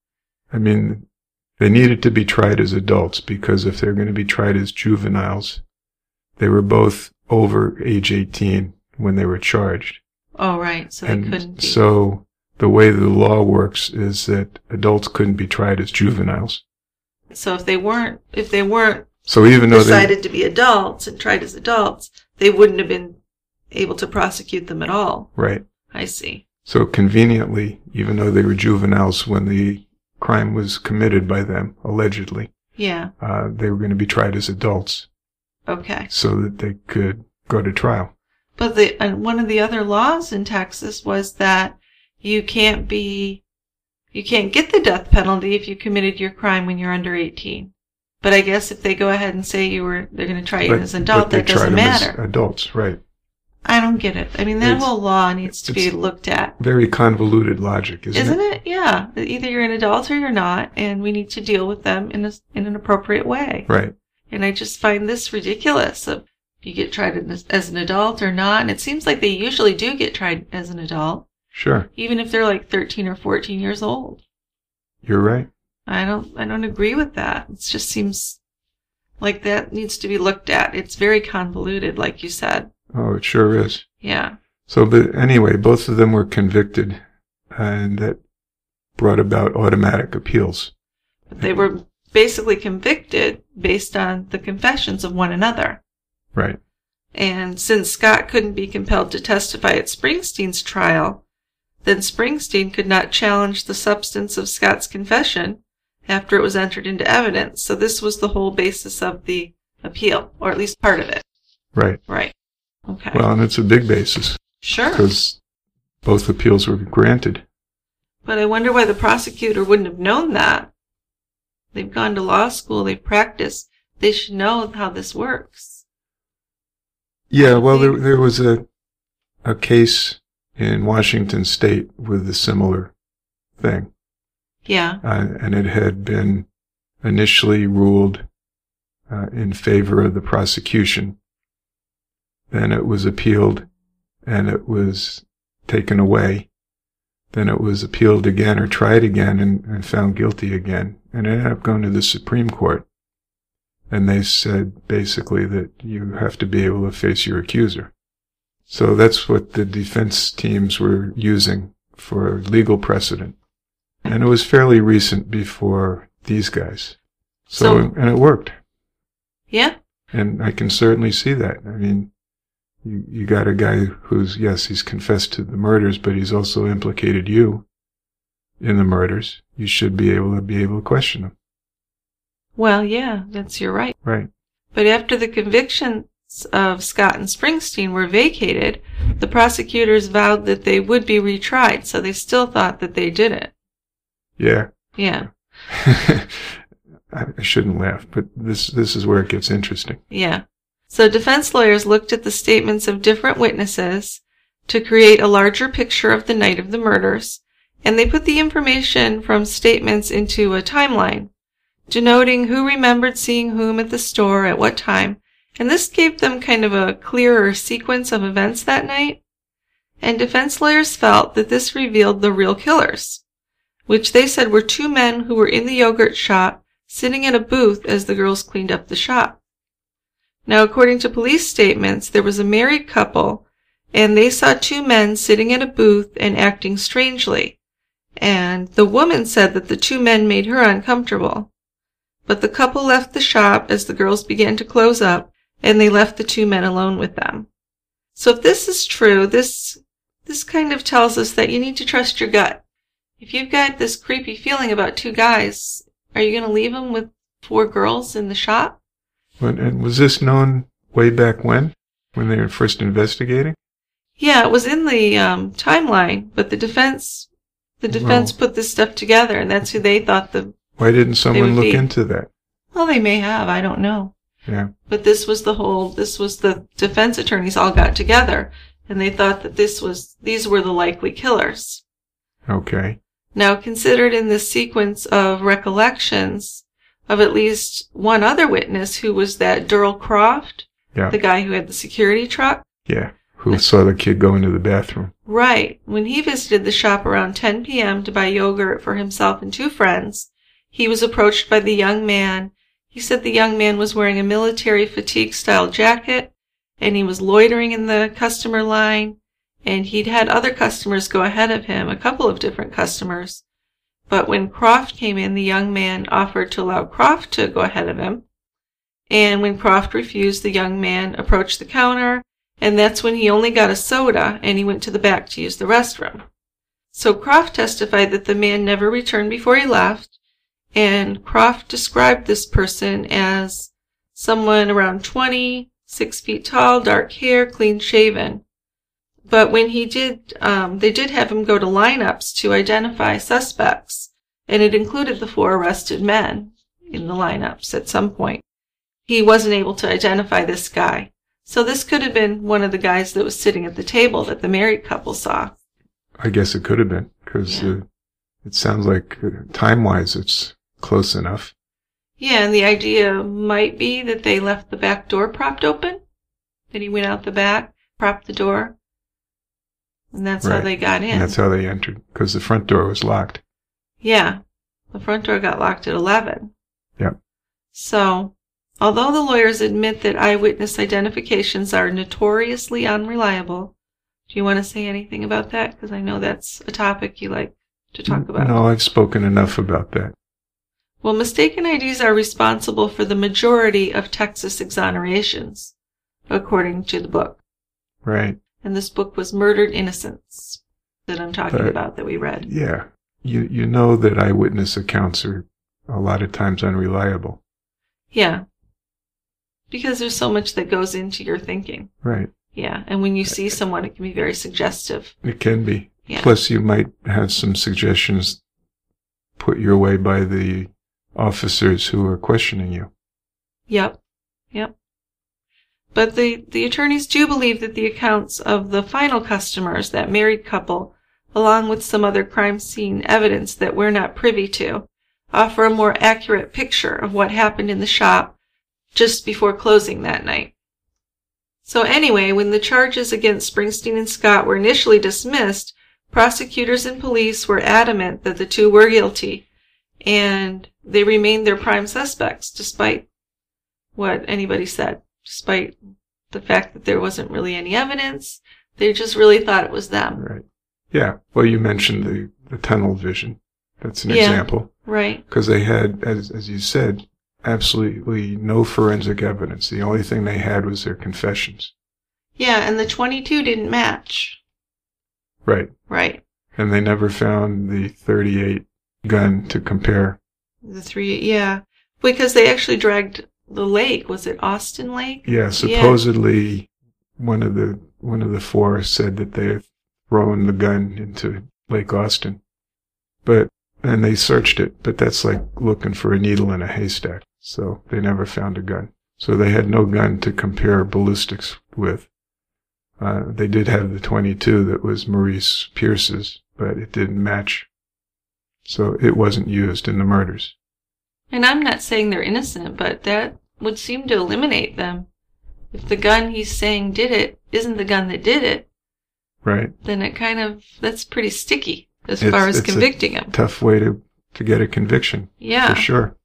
I mean, they needed to be tried as adults because if they're going to be tried as juveniles, they were both over age eighteen when they were charged. Oh, right. So they and couldn't be. So the way the law works is that adults couldn't be tried as juveniles. So if they weren't, if they weren't so even though decided they, to be adults and tried as adults, they wouldn't have been able to prosecute them at all. Right. I see. So conveniently, even though they were juveniles when the crime was committed by them, allegedly, yeah, uh, they were going to be tried as adults. Okay. So that they could go to trial. But the uh, one of the other laws in Texas was that you can't be, you can't get the death penalty if you committed your crime when you're under eighteen. But I guess if they go ahead and say you were, they're going to try you But, as an adult, but they that doesn't tried them matter. As adults, right? I don't get it. I mean, that It's- whole law needs to be it's looked at. Very convoluted logic, isn't, Isn't it? it? Yeah. Either you're an adult or you're not, and we need to deal with them in a, in an appropriate way. Right. And I just find this ridiculous. Of you get tried as, as an adult or not, and it seems like they usually do get tried as an adult, Sure. even if they're like thirteen or fourteen years old. You're right. I don't, I don't agree with that. It just seems like that needs to be looked at. It's very convoluted, like you said. Oh, it sure is. Yeah. So, but anyway, both of them were convicted, and that brought about automatic appeals. But they were basically convicted based on the confessions of one another. Right. And since Scott couldn't be compelled to testify at Springsteen's trial, then Springsteen could not challenge the substance of Scott's confession after it was entered into evidence. So this was the whole basis of the appeal, or at least part of it. Right. Right. Okay. Well, and it's a big basis. Sure. Because both appeals were granted. But I wonder why the prosecutor wouldn't have known that. They've gone to law school, they've practiced. They should know how this works. Yeah, well, there there was a a case in Washington State with a similar thing. Yeah. Uh, and it had been initially ruled uh, in favor of the prosecution. Then it was appealed, and it was taken away. Then it was appealed again or tried again and, and found guilty again. And it ended up going to the Supreme Court. And they said basically that you have to be able to face your accuser. So that's what the defense teams were using for legal precedent. And it was fairly recent before these guys. So, So- and it worked. Yeah? And I can certainly see that. I mean, you, you got a guy who's, yes, he's confessed to the murders, but he's also implicated you in the murders. You should be able to be able to question him. Well, yeah, that's you're right. Right. But after the convictions of Scott and Springsteen were vacated, the prosecutors vowed that they would be retried, so they still thought that they did it. Yeah. Yeah. I shouldn't laugh, but this this is where it gets interesting. Yeah. So defense lawyers looked at the statements of different witnesses to create a larger picture of the night of the murders, and they put the information from statements into a timeline, denoting who remembered seeing whom at the store at what time, and this gave them kind of a clearer sequence of events that night. And defense lawyers felt that this revealed the real killers, which they said were two men who were in the yogurt shop sitting at a booth as the girls cleaned up the shop. Now, according to police statements, there was a married couple, and they saw two men sitting at a booth and acting strangely, and the woman said that the two men made her uncomfortable. But the couple left the shop as the girls began to close up, and they left the two men alone with them. So if this is true, this this kind of tells us that you need to trust your gut. If you've got this creepy feeling about two guys, are you going to leave them with four girls in the shop? When, and was this known way back when? When they were first investigating? Yeah, it was in the um, timeline, but the defense the defense Well- put this stuff together, and that's who they thought the... Why didn't someone would look be- into that? Well, they may have, I don't know. Yeah. But this was the whole, this was the defense attorneys all got together, and they thought that this was, these were the likely killers. Okay. Now, considered in this sequence of recollections of at least one other witness, who was that Durrell Croft, Yeah. the guy who had the security truck. Yeah. Who saw the kid go into the bathroom. Right. When he visited the shop around ten p.m. to buy yogurt for himself and two friends, he was approached by the young man. He said the young man was wearing a military fatigue-style jacket, and he was loitering in the customer line, and he'd had other customers go ahead of him, a couple of different customers. But when Croft came in, the young man offered to allow Croft to go ahead of him. And when Croft refused, the young man approached the counter, and that's when he only got a soda, and he went to the back to use the restroom. So Croft testified that the man never returned before he left, and Croft described this person as someone around twenty, six feet tall, dark hair, clean-shaven. But when he did, um, they did have him go to lineups to identify suspects, and it included the four arrested men in the lineups at some point. He wasn't able to identify this guy. So this could have been one of the guys that was sitting at the table that the married couple saw. I guess it could have been, because yeah. uh, it sounds like uh, time-wise it's close enough. Yeah, and the idea might be that they left the back door propped open, that he went out the back, propped the door, and that's right. how they got in. And that's how they entered, because the front door was locked. Yeah, the front door got locked at eleven. Yep. So, although the lawyers admit that eyewitness identifications are notoriously unreliable, do you want to say anything about that? Because I know that's a topic you like to talk about. No, I've spoken enough about that. Well, mistaken I Ds are responsible for the majority of Texas exonerations, according to the book. Right. And this book was Murdered Innocents that I'm talking but, about that we read. Yeah. You, you know that eyewitness accounts are a lot of times unreliable. Yeah. Because there's so much that goes into your thinking. Right. Yeah. And when you see someone, it can be very suggestive. It can be. Yeah. Plus, you might have some suggestions put your way by the officers who are questioning you. Yep. Yep. But the, the attorneys do believe that the accounts of the final customers, that married couple, along with some other crime scene evidence that we're not privy to, offer a more accurate picture of what happened in the shop just before closing that night. So anyway, when the charges against Springsteen and Scott were initially dismissed, prosecutors and police were adamant that the two were guilty, and they remained their prime suspects despite what anybody said, despite the fact that there wasn't really any evidence. They just really thought it was them. Right. Yeah. Well, you mentioned the, the tunnel vision. That's an yeah, example. Right. Because they had, as, as you said, absolutely no forensic evidence. The only thing they had was their confessions. Yeah, and the twenty-two didn't match. Right. Right. And they never found the thirty-eight gun to compare. The three, yeah. Because they actually dragged the lake. Was it Austin Lake? Yeah, supposedly yeah. one of the one of the four said that they had thrown the gun into Lake Austin. But and they searched it, but that's like looking for a needle in a haystack. So they never found a gun. So they had no gun to compare ballistics with. Uh, they did have the twenty-two that was Maurice Pierce's, but it didn't match. So it wasn't used in the murders. And I'm not saying they're innocent, but that would seem to eliminate them. If the gun he's saying did it isn't the gun that did it, right? Then it kind of, that's pretty sticky as it's, far as it's convicting a him. Tough way to, to get a conviction. Yeah. For sure.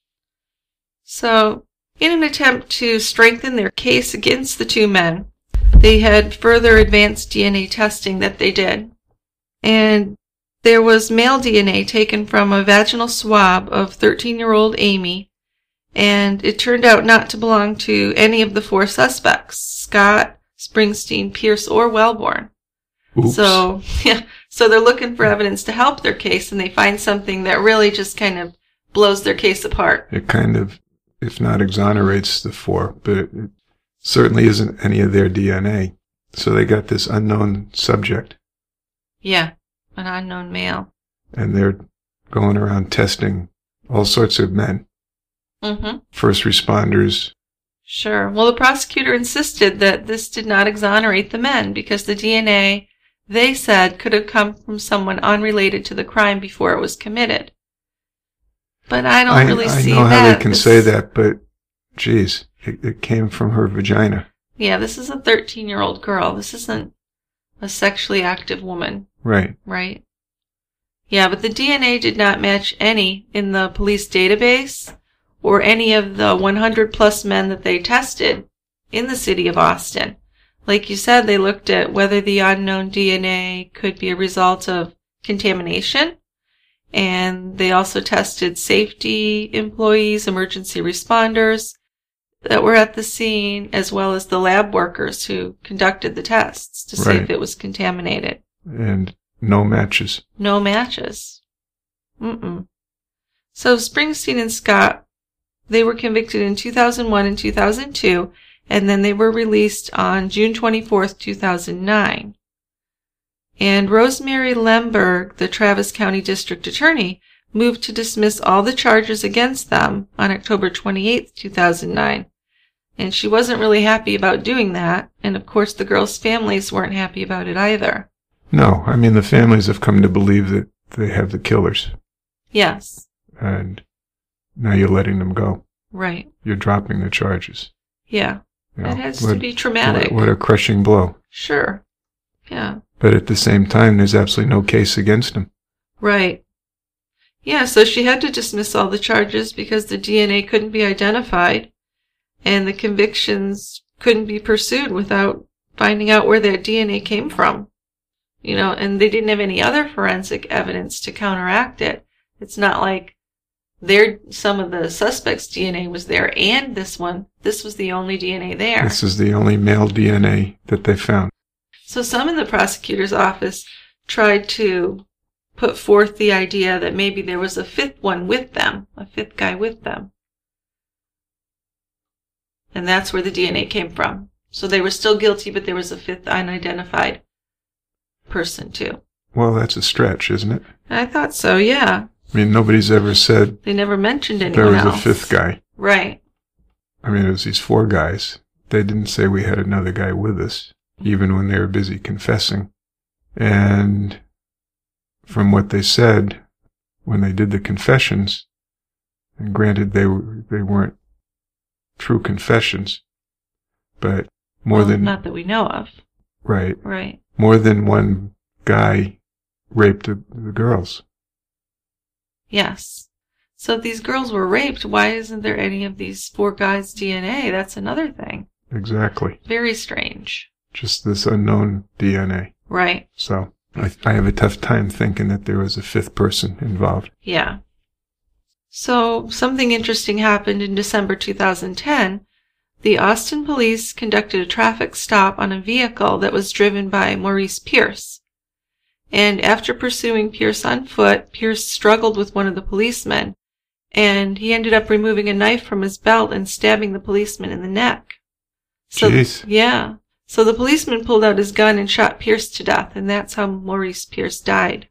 So, in an attempt to strengthen their case against the two men, they had further advanced D N A testing that they did. And there was male D N A taken from a vaginal swab of thirteen-year-old Amy, and it turned out not to belong to any of the four suspects, Scott, Springsteen, Pierce, or Wellborn. Oops. So, yeah, so they're looking for evidence to help their case, and they find something that really just kind of blows their case apart. It kind of, if not exonerates the four, but it, it certainly isn't any of their D N A. So they got this unknown subject. Yeah, an unknown male. And they're going around testing all sorts of men. Mm-hmm. First responders. Sure. Well, the prosecutor insisted that this did not exonerate the men because the D N A they said could have come from someone unrelated to the crime before it was committed. But I don't I, really I see know that. how they can This- say that, but geez, it, it came from her vagina. Yeah, this is a thirteen-year-old girl. This isn't a sexually active woman, Right. right? Yeah, but the D N A did not match any in the police database or any of the one hundred plus men that they tested in the city of Austin. Like you said, they looked at whether the unknown D N A could be a result of contamination, and they also tested safety employees, emergency responders that were at the scene, as well as the lab workers who conducted the tests to see Right. if it was contaminated. And no matches. No matches. Mm-mm. So Springsteen and Scott, they were convicted in two thousand one and two thousand two, and then they were released on June twenty-fourth, two thousand nine. And Rosemary Lemberg, the Travis County District Attorney, moved to dismiss all the charges against them on October twenty-eighth, two thousand nine. And she wasn't really happy about doing that, and of course the girls' families weren't happy about it either. No, I mean, the families have come to believe that they have the killers, Yes, and now you're letting them go. right. You're dropping the charges. Yeah, You know, that has what- to be traumatic. What, what a crushing blow. Sure. Yeah. But at the same time, there's absolutely no case against him. Right. Yeah, so she had to dismiss all the charges because the D N A couldn't be identified and the convictions couldn't be pursued without finding out where that D N A came from. You know, and they didn't have any other forensic evidence to counteract it. It's not like their some of the suspects' D N A was there and this one. This was the only D N A there. This is the only male D N A that they found. So some in the prosecutor's office tried to put forth the idea that maybe there was a fifth one with them, a fifth guy with them. And that's where the D N A came from. So they were still guilty, but there was a fifth unidentified person too. Well, that's a stretch, isn't it? I thought so, yeah. I mean, nobody's ever said They never mentioned anyone there was else. a fifth guy. Right. I mean, it was these four guys. They didn't say we had another guy with us, even when they were busy confessing. And from what they said, when they did the confessions, and granted they were, they weren't true confessions, but more Well, than not that we know of. right, Right. more than one guy raped the, the girls. Yes. So if these girls were raped, why isn't there any of these four guys' D N A? That's another thing. Exactly. Very strange. Just this unknown D N A. Right. So I, I have a tough time thinking that there was a fifth person involved. Yeah. So something interesting happened in December two thousand ten. The Austin police conducted a traffic stop on a vehicle that was driven by Maurice Pierce. And after pursuing Pierce on foot, Pierce struggled with one of the policemen, and he ended up removing a knife from his belt and stabbing the policeman in the neck. So, Jeez. yeah. So the policeman pulled out his gun and shot Pierce to death, and that's how Maurice Pierce died.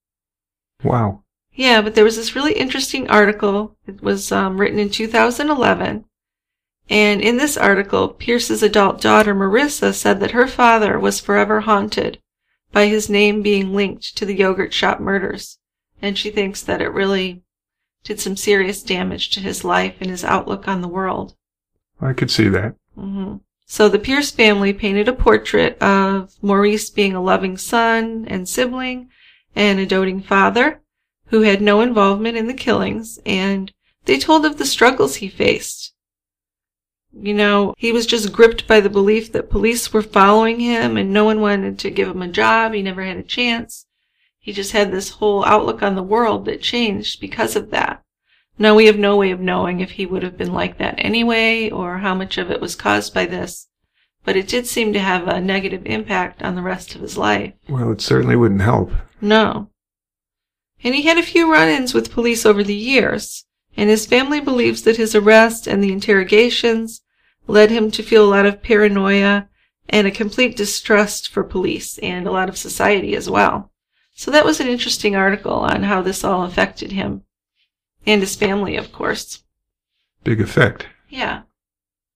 Wow. Yeah, but there was this really interesting article. It was um, written in two thousand eleven. And in this article, Pierce's adult daughter, Marissa, said that her father was forever haunted by his name being linked to the yogurt shop murders. And she thinks that it really did some serious damage to his life and his outlook on the world. I could see that. Mm-hmm. So the Pierce family painted a portrait of Maurice being a loving son and sibling and a doting father who had no involvement in the killings, and they told of the struggles he faced. You know, he was just gripped by the belief that police were following him and no one wanted to give him a job. He never had a chance. He just had this whole outlook on the world that changed because of that. Now, we have no way of knowing if he would have been like that anyway or how much of it was caused by this, but it did seem to have a negative impact on the rest of his life. Well, it certainly wouldn't help. No. And he had a few run-ins with police over the years, and his family believes that his arrest and the interrogations led him to feel a lot of paranoia and a complete distrust for police and a lot of society as well. So that was an interesting article on how this all affected him. And his family, of course. Big effect. Yeah.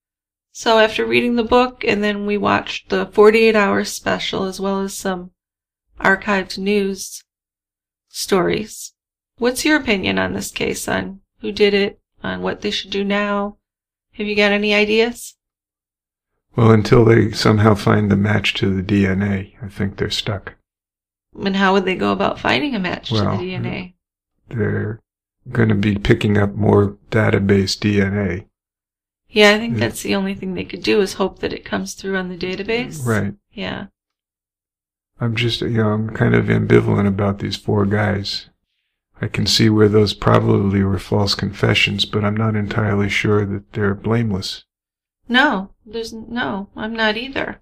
So after reading the book, and then we watched the forty-eight hour special as well as some archived news stories. What's your opinion on this case, on who did it, on what they should do now? Have you got any ideas? Well, until they somehow find the match to the D N A, I think they're stuck. And how would they go about finding a match well, to the D N A? They're going to be picking up more database D N A. Yeah, I think that's the only thing they could do, is hope that it comes through on the database. Right. Yeah. I'm just, you know, I'm kind of ambivalent about these four guys. I can see where those probably were false confessions, but I'm not entirely sure that they're blameless. No, there's no, I'm not either.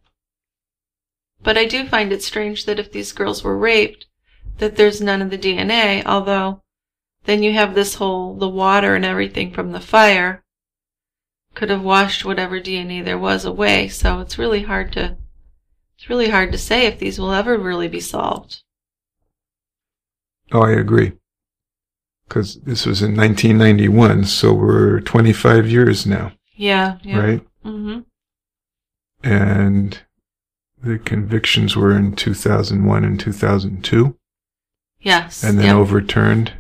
But I do find it strange that if these girls were raped, that there's none of the D N A, although then you have this whole, the water and everything from the fire could have washed whatever D N A there was away, so it's really hard to, it's really hard to say if these will ever really be solved. Oh, I agree. Because this was in nineteen ninety-one, so we're twenty-five years now. Yeah, yeah. Right? Mm-hmm. And the convictions were in two thousand one and two thousand two. Yes. And then yep. overturned.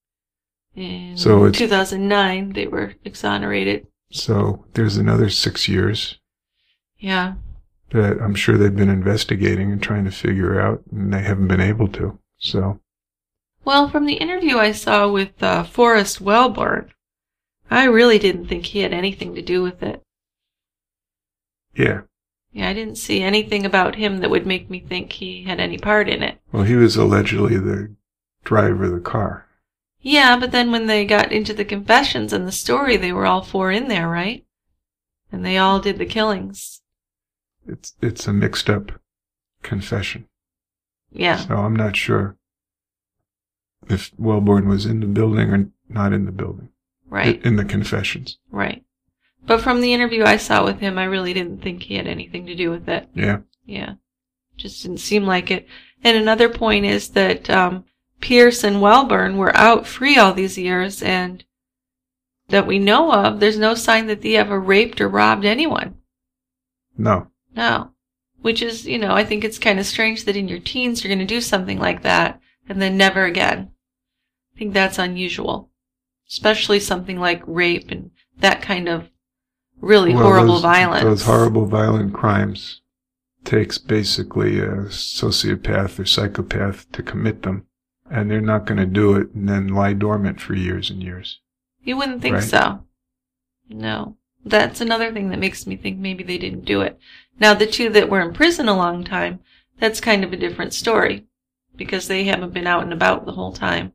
In so it's, two thousand nine, they were exonerated. So there's another six years. Yeah. That I'm sure they've been investigating and trying to figure out, and they haven't been able to. So. Well, from the interview I saw with uh, Forrest Wellborn, I really didn't think he had anything to do with it. Yeah. Yeah, I didn't see anything about him that would make me think he had any part in it. Well, he was allegedly the driver of the car. Yeah, but then when they got into the confessions and the story, they were all four in there, right? And they all did the killings. It's it's a mixed up confession. Yeah. So I'm not sure if Wellborn was in the building or not in the building. Right. In the confessions. Right. But from the interview I saw with him, I really didn't think he had anything to do with it. Yeah. Yeah. Just didn't seem like it. And another point is that um, Pierce and Wellborn were out free all these years, and that we know of, there's no sign that they ever raped or robbed anyone. No. No. Which is, you know, I think it's kind of strange that in your teens you're going to do something like that and then never again. I think that's unusual. Especially something like rape and that kind of really well, horrible those, violence. Those horrible violent crimes takes basically a sociopath or psychopath to commit them, and they're not going to do it and then lie dormant for years and years. You wouldn't think right? so. No. That's another thing that makes me think maybe they didn't do it. Now, the two that were in prison a long time, that's kind of a different story, because they haven't been out and about the whole time.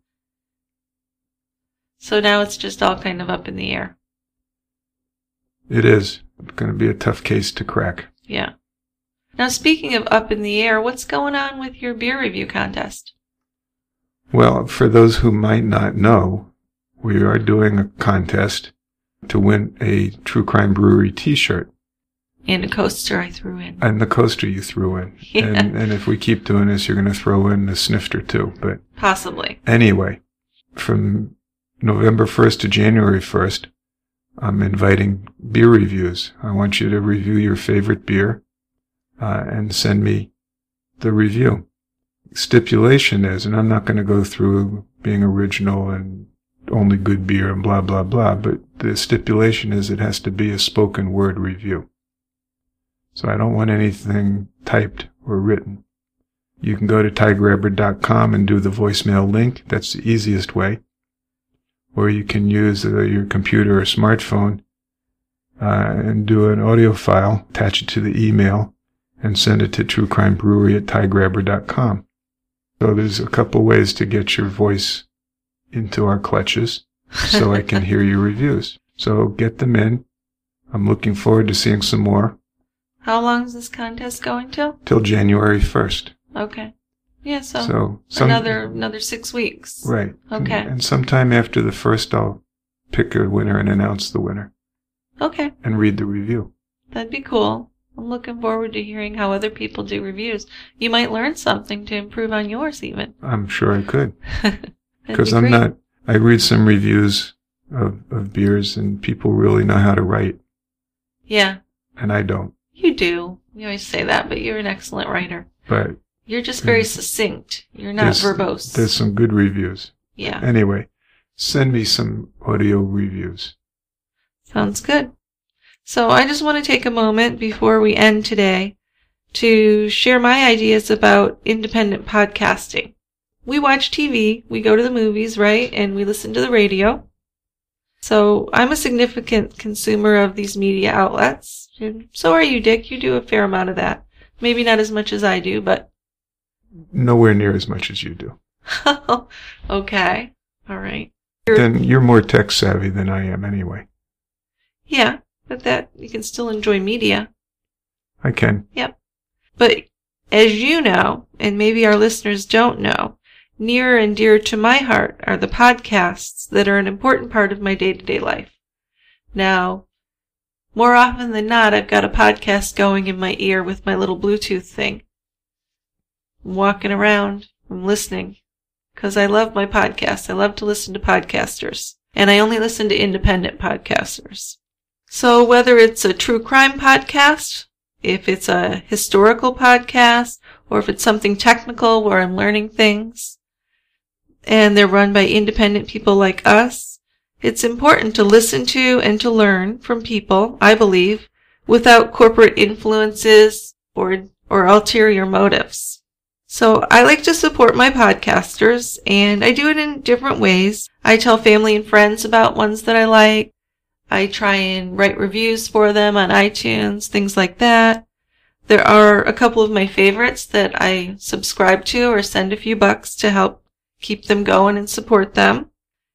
So now it's just all kind of up in the air. It is. It's going to be a tough case to crack. Yeah. Now, speaking of up in the air, what's going on with your beer review contest? Well, for those who might not know, we are doing a contest to win a True Crime Brewery t-shirt. And a coaster I threw in. And the coaster you threw in. Yeah. And, and if we keep doing this, you're going to throw in a snifter too. But possibly. Anyway, from November first to January first, I'm inviting beer reviews. I want you to review your favorite beer uh, and send me the review. Stipulation is, and I'm not going to go through being original and only good beer and blah, blah, blah, but the stipulation is it has to be a spoken word review. So I don't want anything typed or written. You can go to ty grabber dot com and do the voicemail link. That's the easiest way. Or you can use uh, your computer or smartphone uh, and do an audio file, attach it to the email, and send it to truecrimebrewery at ty grabber dot com. So there's a couple ways to get your voice into our clutches so I can hear your reviews. So get them in. I'm looking forward to seeing some more. How long is this contest going till? Till January first. Okay. Yeah, so, so some, another another six weeks. Right. Okay. And, and sometime after the first, I'll pick a winner and announce the winner. Okay. And read the review. That'd be cool. I'm looking forward to hearing how other people do reviews. You might learn something to improve on yours even. I'm sure I could. Because be I'm great. not, I read some reviews of, of beers and people really know how to write. Yeah. And I don't. You do. You always say that, but you're an excellent writer. But You're just very succinct. You're not there's, verbose. There's some good reviews. Yeah. Anyway, send me some audio reviews. Sounds good. So I just want to take a moment before we end today to share my ideas about independent podcasting. We watch T V, we go to the movies, right? And we listen to the radio. So I'm a significant consumer of these media outlets. And so are you, Dick. You do a fair amount of that. Maybe not as much as I do, but... Nowhere near as much as you do. Okay. All right. Then you're more tech savvy than I am anyway. Yeah, but that you can still enjoy media. I can. Yep. But as you know, and maybe our listeners don't know, near and dear to my heart are the podcasts that are an important part of my day-to-day life. Now, more often than not, I've got a podcast going in my ear with my little Bluetooth thing. I'm walking around, I'm listening, because I love my podcasts. I love to listen to podcasters, and I only listen to independent podcasters. So whether it's a true crime podcast, if it's a historical podcast, or if it's something technical where I'm learning things, and they're run by independent people like us, it's important to listen to and to learn from people, I believe, without corporate influences or or ulterior motives. So I like to support my podcasters, and I do it in different ways. I tell family and friends about ones that I like. I try and write reviews for them on iTunes, things like that. There are a couple of my favorites that I subscribe to or send a few bucks to help keep them going and support them.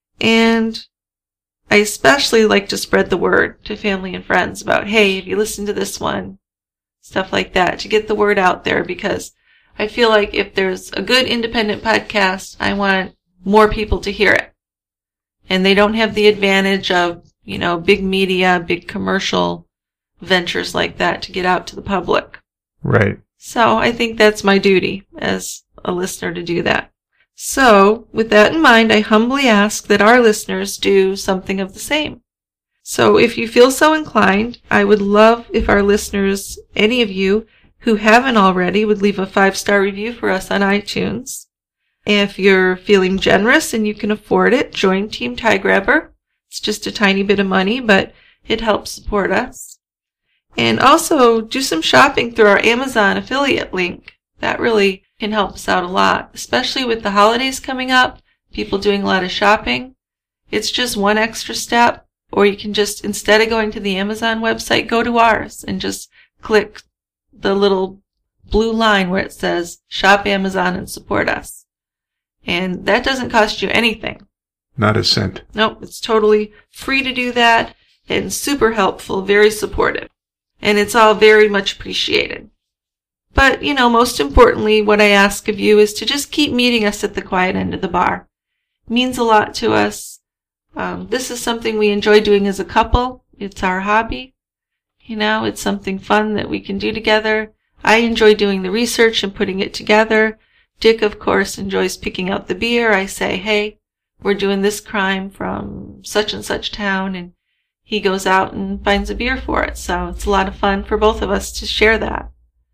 And I especially like to spread the word to family and friends about, hey, have you listened to this one? Stuff like that, to get the word out there, because I feel like if there's a good independent podcast, I want more people to hear it. And they don't have the advantage of, you know, big media, big commercial ventures like that to get out to the public. Right. So I think that's my duty as a listener to do that. So, with that in mind, I humbly ask that our listeners do something of the same. So, if you feel so inclined, I would love if our listeners, any of you who haven't already, would leave a five-star review for us on iTunes. If you're feeling generous and you can afford it, join Team Tie Grabber. It's just a tiny bit of money, but it helps support us. And also, do some shopping through our Amazon affiliate link. That really can help us out a lot, especially with the holidays coming up, people doing a lot of shopping. It's just one extra step, or you can just, instead of going to the Amazon website, go to ours and just click the little blue line where it says Shop Amazon and support us. And that doesn't cost you anything. Not a cent. Nope, it's totally free to do that and super helpful, very supportive. And it's all very much appreciated. But, you know, most importantly, what I ask of you is to just keep meeting us at the quiet end of the bar. It means a lot to us. Um, this is something we enjoy doing as a couple. It's our hobby. You know, it's something fun that we can do together. I enjoy doing the research and putting it together. Dick, of course, enjoys picking out the beer. I say, hey, we're doing this crime from such and such town, and he goes out and finds a beer for it. So it's a lot of fun for both of us to share that.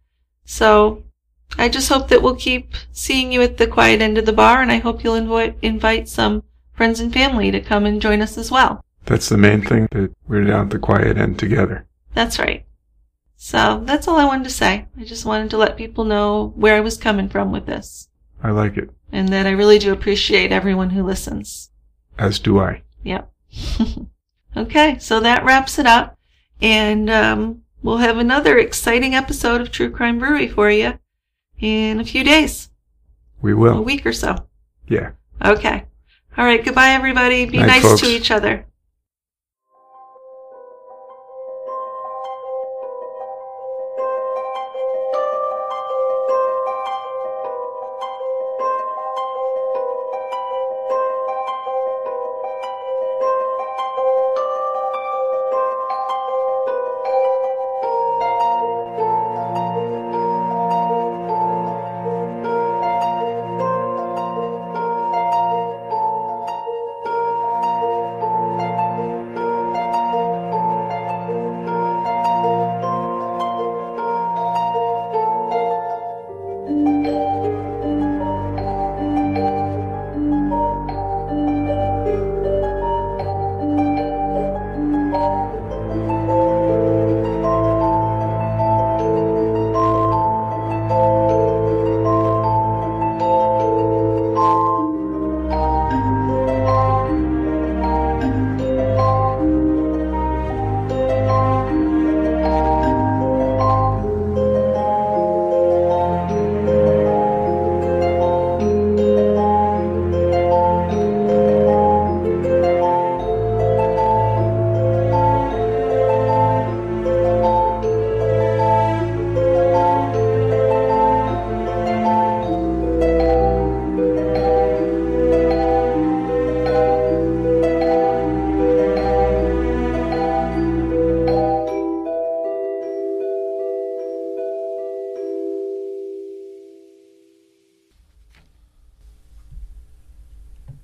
So I just hope that we'll keep seeing you at the quiet end of the bar, and I hope you'll invite invite some friends and family to come and join us as well. That's the main thing, that we're down at the quiet end together. That's right. So that's all I wanted to say. I just wanted to let people know where I was coming from with this. I like it. And that I really do appreciate everyone who listens. As do I. Yep. Okay, so that wraps it up. And um, we'll have another exciting episode of True Crime Brewery for you in a few days. We will. A week or so. Yeah. Okay. All right, goodbye, everybody. Be Night, nice folks. to each other.